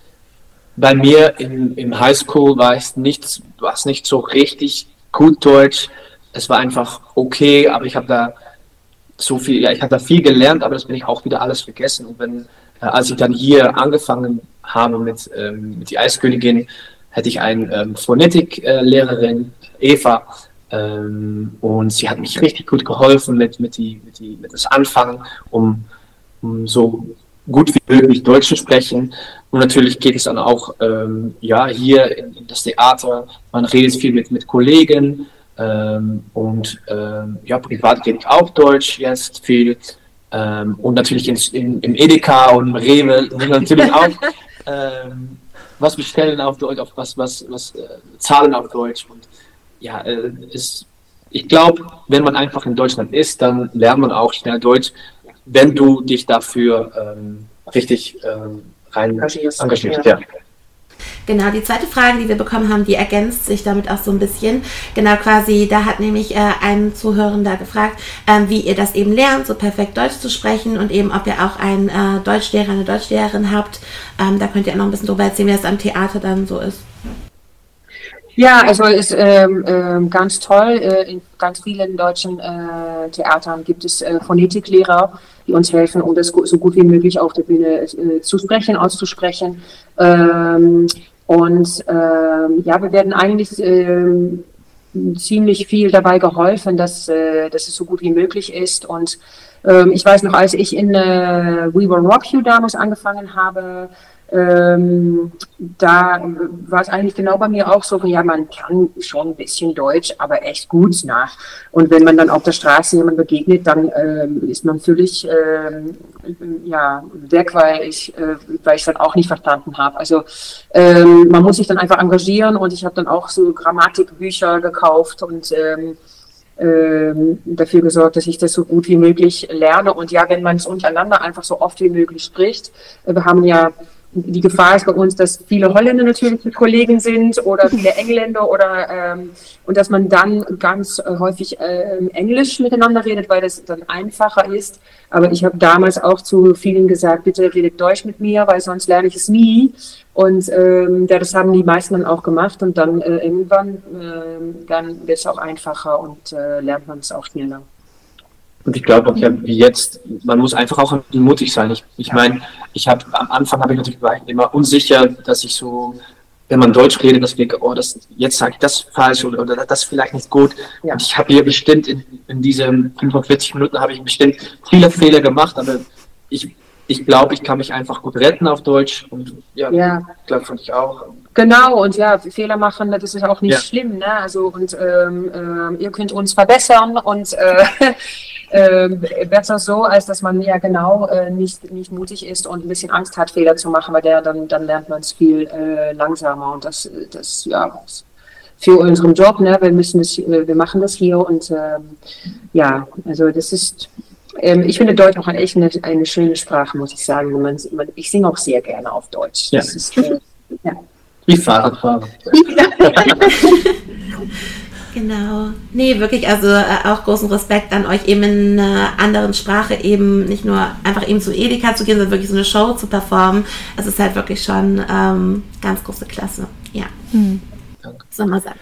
bei mir im, im Highschool war es nicht, war es nicht so richtig gut Deutsch. Es war einfach okay, aber ich habe da so viel, ja, ich habe da viel gelernt, aber das bin ich auch wieder alles vergessen. Und wenn, äh, als ich dann hier angefangen habe mit, ähm, mit die Eiskönigin, hätte ich eine ähm, Phonetiklehrerin, äh, Eva, ähm, und sie hat mich richtig gut geholfen mit, mit, die, mit, die, mit das Anfangen, um, um so gut wie möglich Deutsch zu sprechen. Und natürlich geht es dann auch ähm, ja, hier in, in das Theater, man redet viel mit, mit Kollegen, Ähm, und ähm, ja, privat rede ich auch Deutsch jetzt viel. Ähm, und natürlich in, in, im Edeka und im Rewe natürlich auch ähm, was bestellen auf Deutsch, auf was, was, was äh, zahlen auf Deutsch. Und ja, äh, ist, ich glaube, wenn man einfach in Deutschland ist, dann lernt man auch schnell Deutsch, wenn du dich dafür ähm, richtig ähm, rein engagierst. engagierst ja. Ja. Genau, die zweite Frage, die wir bekommen haben, die ergänzt sich damit auch so ein bisschen. Genau, quasi, da hat nämlich äh, ein Zuhörender gefragt, ähm, wie ihr das eben lernt, so perfekt Deutsch zu sprechen und eben, ob ihr auch einen äh, Deutschlehrer, eine Deutschlehrerin habt. Ähm, da könnt ihr auch noch ein bisschen drüber erzählen, wie das am Theater dann so ist. Ja, also ist ähm, ähm, ganz toll. Äh, in ganz vielen deutschen äh, Theatern gibt es äh, Phonetiklehrer, die uns helfen, um das so gut wie möglich auf der Bühne äh, zu sprechen, auszusprechen. Ähm, und ähm, ja, wir werden eigentlich ähm, ziemlich viel dabei geholfen, dass, äh, dass es so gut wie möglich ist. Und Ähm, ich weiß noch, als ich in äh, We Will Rock You damals angefangen habe, ähm, da war es eigentlich genau bei mir auch so, ja, man kann schon ein bisschen Deutsch, aber echt gut nach. Und wenn man dann auf der Straße jemand begegnet, dann ähm, ist man völlig ähm, ja, weg, weil ich äh, weil ich dann auch nicht verstanden habe. Also ähm, man muss sich dann einfach engagieren und ich habe dann auch so Grammatikbücher gekauft und ähm, ähm, dafür gesorgt, dass ich das so gut wie möglich lerne. Und ja, wenn man es untereinander einfach so oft wie möglich spricht, äh, wir haben ja die Gefahr ist bei uns, dass viele Holländer natürlich Kollegen sind oder viele Engländer oder ähm, und dass man dann ganz äh, häufig äh, Englisch miteinander redet, weil das dann einfacher ist. Aber ich habe damals auch zu vielen gesagt, bitte redet Deutsch mit mir, weil sonst lerne ich es nie. Und ähm, ja, das haben die meisten dann auch gemacht und dann äh, irgendwann äh, dann wird es auch einfacher und äh, lernt man es auch schneller. Und ich glaube auch, ja, wie jetzt, man muss einfach auch mutig sein. Ich, ich meine, ich habe am Anfang habe ich natürlich war ich immer unsicher, dass ich so, wenn man Deutsch redet, dass wir, oh, das, jetzt sage ich das falsch oder, oder das vielleicht nicht gut. Ja. Und ich habe hier bestimmt in, in diesen fünfundvierzig Minuten habe ich bestimmt viele Fehler gemacht, aber ich, ich glaube, ich kann mich einfach gut retten auf Deutsch und ja, ja. Ich glaube, fand ich auch. Genau, und ja, Fehler machen, das ist auch nicht ja. schlimm, ne? Also, und ähm, ähm, ihr könnt uns verbessern und äh, äh, besser so, als dass man ja genau äh, nicht, nicht mutig ist und ein bisschen Angst hat, Fehler zu machen, weil der, dann, dann lernt man es viel äh, langsamer und das, das, ja, für unseren Job, ne? Wir müssen es, wir machen das hier und ähm, ja, also das ist, ähm, ich finde Deutsch auch echt eine, eine schöne Sprache, muss ich sagen. Man, man, ich singe auch sehr gerne auf Deutsch. Ja. Das ist, äh, ja. Wie Fahrradfahren. Genau. Nee, wirklich, also äh, auch großen Respekt an euch, eben in einer anderen Sprache eben nicht nur einfach eben zu Edeka zu gehen, sondern wirklich so eine Show zu performen. Es ist halt wirklich schon ähm, ganz große Klasse. Ja. Mhm. Soll man sagen.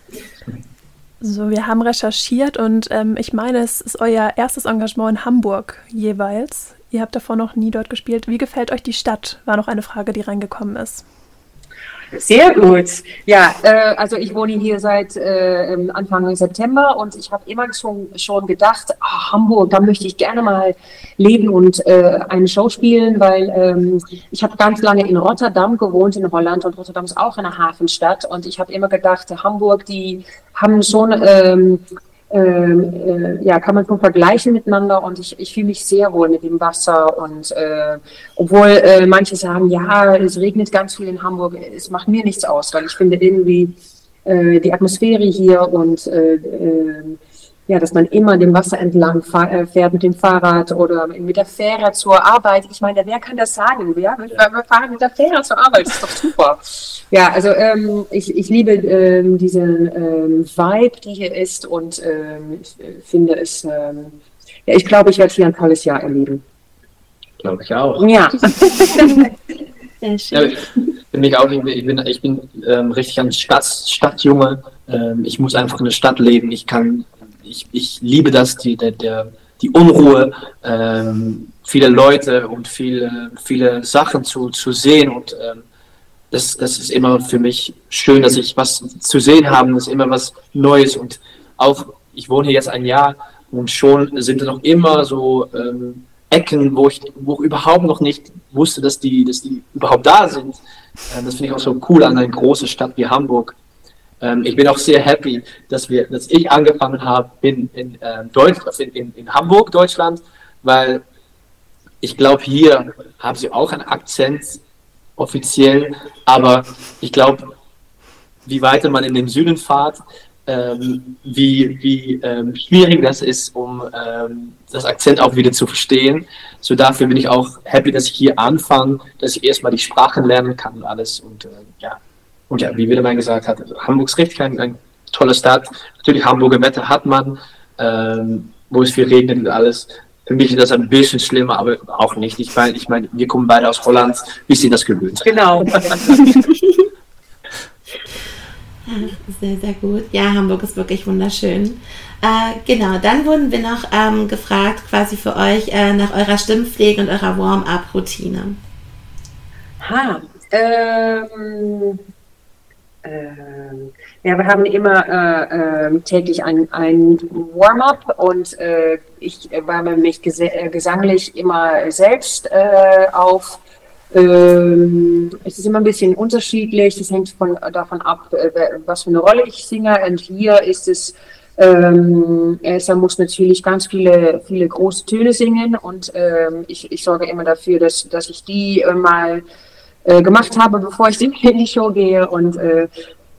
So, wir haben recherchiert und ähm, ich meine, es ist euer erstes Engagement in Hamburg jeweils. Ihr habt davor noch nie dort gespielt. Wie gefällt euch die Stadt? War noch eine Frage, die reingekommen ist. Sehr gut. Ja, äh, also ich wohne hier seit äh, Anfang September und ich habe immer schon, schon gedacht, oh, Hamburg, da möchte ich gerne mal leben und äh, eine Show spielen, weil ähm, ich habe ganz lange in Rotterdam gewohnt, in Holland, und Rotterdam ist auch eine Hafenstadt und ich habe immer gedacht, Hamburg, die haben schon... Ähm, Ähm, äh, ja, kann man schon vergleichen miteinander und ich, ich fühle mich sehr wohl mit dem Wasser und äh, obwohl äh, manche sagen, ja, es regnet ganz viel in Hamburg, es macht mir nichts aus, weil ich finde irgendwie äh, die Atmosphäre hier und äh, äh, ja, dass man immer dem Wasser entlang fahr, äh, fährt mit dem Fahrrad oder mit der Fähre zur Arbeit. Ich meine, wer kann das sagen? Ja? Wir, wir fahren mit der Fähre zur Arbeit, das ist doch super. Ja, also ähm, ich, ich liebe ähm, diesen ähm, Vibe, die hier ist und ähm, ich finde es, ähm, ja, ich glaube, ich werde hier ein tolles Jahr erleben. Glaube ich auch. Ja. Sehr schön. Ja, ich bin, ich auch, ich bin, ich bin ähm, richtig ein Stadt, Stadtjunge. Ähm, ich muss einfach in der Stadt leben. Ich kann Ich, ich liebe das, die, der, der, die Unruhe, ähm, viele Leute und viele, viele Sachen zu, zu sehen und ähm, das, das ist immer für mich schön, dass ich was zu sehen habe, das ist immer was Neues und auch, ich wohne hier jetzt ein Jahr und schon sind noch immer so ähm, Ecken, wo ich, wo ich überhaupt noch nicht wusste, dass die, dass die überhaupt da sind. Äh, das finde ich auch so cool an einer großen Stadt wie Hamburg. Ich bin auch sehr happy, dass wir, dass ich angefangen habe in, in, äh, Deutsch, in, in, in Hamburg, Deutschland, weil ich glaube, hier haben sie auch einen Akzent offiziell, aber ich glaube, wie weiter man in den Süden fährt, ähm, wie, wie ähm, schwierig das ist, um ähm, das Akzent auch wieder zu verstehen. So dafür bin ich auch happy, dass ich hier anfange, dass ich erstmal die Sprachen lernen kann und alles und äh, ja. Und ja, wie Wilhelm gesagt hat, Hamburg ist richtig ein, ein tolle Stadt. Natürlich, Hamburger Wetter hat man, ähm, wo es viel regnet und alles. Für mich ist das ein bisschen schlimmer, aber auch nicht. Ich meine, ich mein, wir kommen beide aus Holland, wir sind das gewöhnt. Genau. Sehr, sehr gut. Ja, Hamburg ist wirklich wunderschön. Äh, genau, dann wurden wir noch ähm, gefragt, quasi für euch, äh, nach eurer Stimmpflege und eurer Warm-up-Routine. Ha, ähm... Ähm, ja, wir haben immer äh, äh, täglich ein, ein Warm-up und äh, ich wärme mich ges äh, gesanglich immer selbst äh, auf. Ähm, es ist immer ein bisschen unterschiedlich, es hängt von, davon ab, äh, was für eine Rolle ich singe. Und hier ist es, ähm, Elsa muss natürlich ganz viele, viele große Töne singen und ähm, ich, ich sorge immer dafür, dass, dass ich die äh, mal äh, gemacht habe, bevor ich in die Show gehe und äh,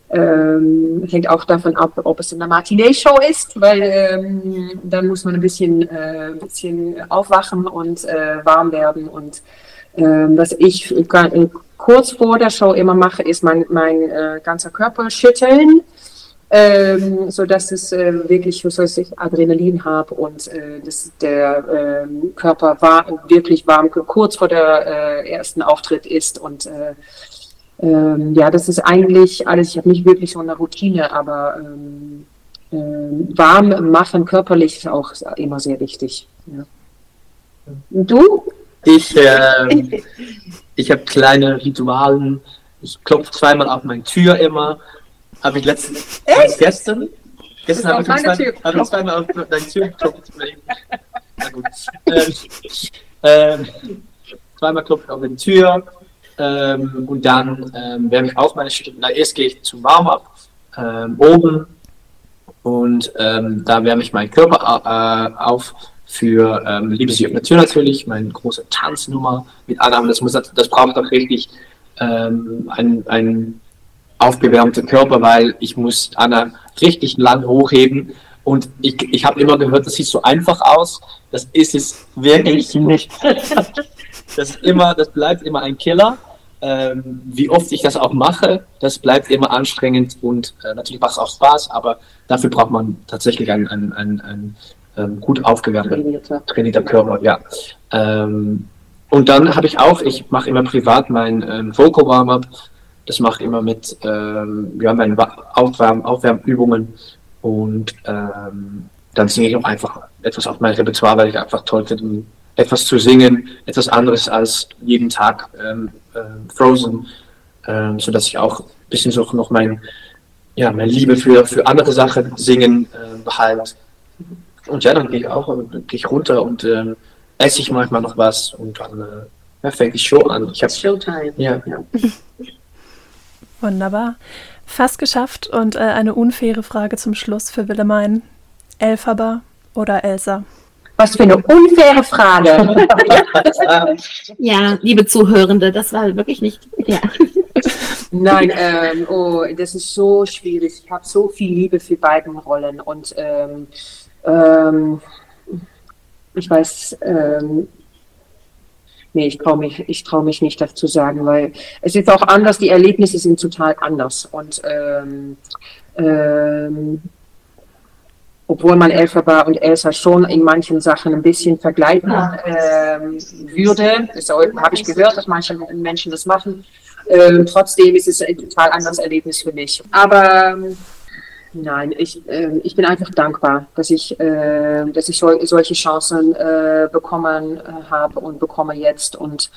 ähm, hängt auch davon ab, ob es eine Matinee-Show ist, weil ähm, dann muss man ein bisschen, äh, ein bisschen aufwachen und äh, warm werden und ähm, was ich äh, kurz vor der Show immer mache, ist mein, mein äh, ganzer Körper schütteln, ähm, so dass es äh, wirklich, so dass ich Adrenalin habe und äh, dass der äh, Körper war, wirklich warm kurz vor der äh, ersten Auftritt ist und äh, ähm, ja, das ist eigentlich alles. Ich habe nicht wirklich so eine Routine, aber ähm, äh, warm machen körperlich ist auch immer sehr wichtig. Ja. Und du? Ich, äh, ich habe kleine Ritualen. Ich klopfe zweimal auf meine Tür immer. Habe ich letztens, gestern, gestern habe ich, zwei, hab ich zweimal auf deine Tür geklopft. Na gut. Ähm, ähm, zweimal klopfe ich auf die Tür. Ähm, und dann ähm, wärme ich auch meine Stimme. Na, erst gehe ich zum Warm-up ähm, oben und ähm, da wärme ich meinen Körper äh, auf für ähm, Liebe sie Natur natürlich, meine große Tanznummer mit Annahmen. Das muss, das braucht auch richtig ähm, einen, einen aufgewärmten Körper, weil ich muss Anna richtig lang hochheben und ich, ich habe immer gehört, das sieht so einfach aus. Das ist es wirklich nicht. Das ist immer, das bleibt immer ein Killer. Ähm, wie oft ich das auch mache, das bleibt immer anstrengend und äh, natürlich macht es auch Spaß, aber dafür braucht man tatsächlich einen, einen, einen, einen ähm, gut aufgewärmten, trainierter Körper. Ja. Ähm, und dann habe ich auch, ich mache immer privat mein ähm, Vocal Warm-up, das mache ich immer mit ähm, ja, meinen Aufwärm, Aufwärmübungen und ähm, dann singe ich auch einfach etwas auf mein Repertoire, weil ich einfach toll finde, etwas zu singen, etwas anderes als jeden Tag ähm, äh, Frozen, ähm, sodass ich auch ein bisschen so noch mein, ja, meine Liebe für, für andere Sachen singen äh, behalte. Und ja, dann gehe ich auch dann gehe ich runter und ähm, esse ich manchmal noch was und dann äh, ja, fängt die Show an. Ich hab, Showtime. Ja, ja. Wunderbar. Fast geschafft und äh, eine unfaire Frage zum Schluss für Willemijn. Elphaba oder Elsa? Was für eine unfaire Frage. Ja, liebe Zuhörende, das war wirklich nicht. Ja. Nein, ähm, oh, das ist so schwierig. Ich habe so viel Liebe für beiden Rollen und ähm, ähm, ich weiß, ähm, nee, ich traue mich, ich traue mich nicht dazu sagen, weil es ist auch anders. Die Erlebnisse sind total anders und ähm, ähm, obwohl man Elphaba und Elsa schon in manchen Sachen ein bisschen vergleichen ähm, würde. Das habe ich gehört, dass manche Menschen das machen. Ähm, trotzdem ist es ein total anderes Erlebnis für mich. Aber ähm, nein, ich, äh, ich bin einfach dankbar, dass ich, äh, dass ich so, solche Chancen äh, bekommen äh, habe und bekomme jetzt. Und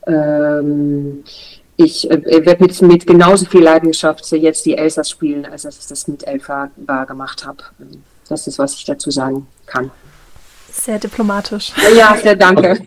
ähm, ich äh, werde mit, mit genauso viel Leidenschaft jetzt die Elsas spielen, als dass ich das mit Elphaba gemacht habe. Das ist, was ich dazu sagen kann. Sehr diplomatisch. Ja, sehr danke.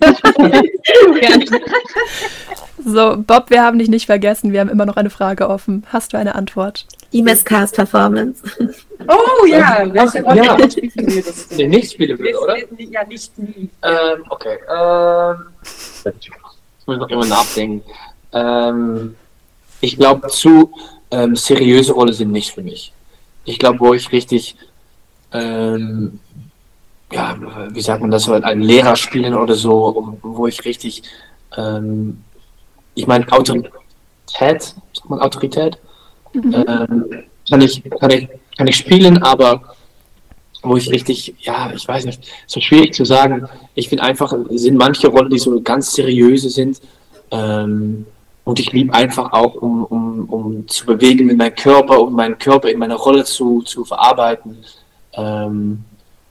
So, Bob, wir haben dich nicht vergessen. Wir haben immer noch eine Frage offen. Hast du eine Antwort? Die Messcast Performance. Oh ja, das ja. ja. Nee, nicht spielen würde, oder? Ja, nicht nie. Ähm, okay. Ähm, ich muss noch immer nachdenken. Ähm, ich glaube, zu ähm, seriöse Rollen sind nicht für mich. Ich glaube, wo ich richtig Ähm, ja, wie sagt man das, einen Lehrer spielen oder so, wo ich richtig, ähm, ich meine, Autorität, sagt man Autorität, mhm. ähm, kann ich, kann ich, kann ich spielen, aber wo ich richtig, ja, ich weiß nicht, so schwierig zu sagen. Ich finde einfach, es sind manche Rollen, die so ganz seriöse sind, ähm, und ich liebe einfach auch, um, um, um zu bewegen mit meinem Körper, um meinen Körper in meiner Rolle zu, zu verarbeiten. Ähm,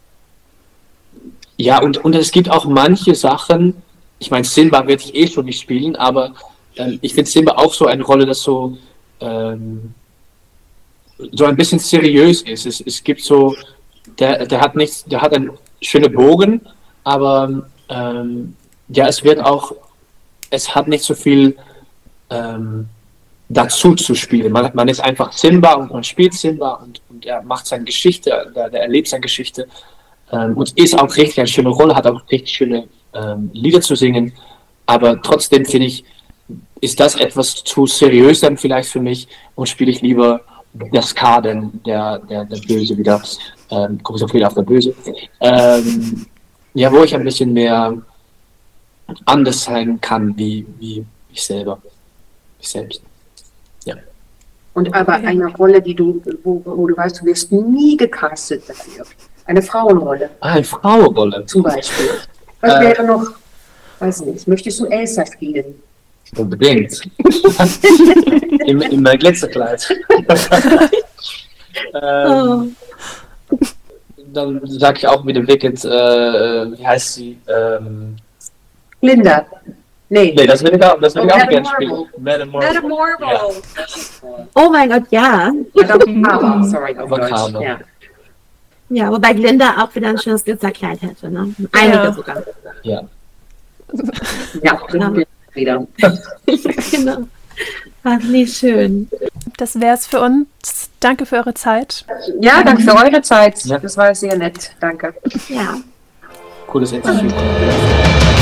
ja, und, und es gibt auch manche Sachen, ich meine, Simba werde ich eh schon nicht spielen, aber ähm, ich finde Simba auch so eine Rolle, das so, ähm, so ein bisschen seriös ist. Es, es gibt so, der, der hat nichts, der hat einen schönen Bogen, aber ähm, ja, es wird auch, es hat nicht so viel ähm, dazu zu spielen. Man, man ist einfach Simba und man spielt Simba und, und er macht seine Geschichte, der, der erlebt seine Geschichte ähm, und ist auch richtig eine schöne Rolle, hat auch richtig schöne ähm, Lieder zu singen, aber trotzdem finde ich, ist das etwas zu seriös dann vielleicht für mich und spiele ich lieber das Kaden, der, der, der Böse wieder, ähm, komme ich auch wieder auf der Böse, ähm, ja, wo ich ein bisschen mehr anders sein kann, wie, wie ich selber, ich selbst. Ja. Und aber eine Rolle, die du, wo, wo du weißt, du wirst nie gecastet dafür. Eine Frauenrolle. Ah, eine Frauenrolle. Zum Beispiel. Was Äh, wäre noch, weiß nicht, möchtest du Elsa spielen? Unbedingt. Im, im Glitzerkleid. ähm, Dann sage ich auch wieder Wicked, äh, wie heißt sie? Ähm, Linda. Nee. nee, das will ich auch, das will Oh, ich auch Madame gerne Marvel. spielen. Madame Marvel. Madame Marvel. Oh mein Gott, ja. Madame Marvel, sorry, auf Avocado. Deutsch. Ja. Ja, wobei Glinda auch wieder ein schönes Glitzerkleid hätte, ne? Einige Ja. sogar. Ja. Ja, bringen wir wieder. Genau. Ach, nee, schön. Das wäre es für uns. Danke für eure Zeit. Ja, danke für eure Zeit. Ja. Das war sehr nett. Danke. Ja. Cooles Interview.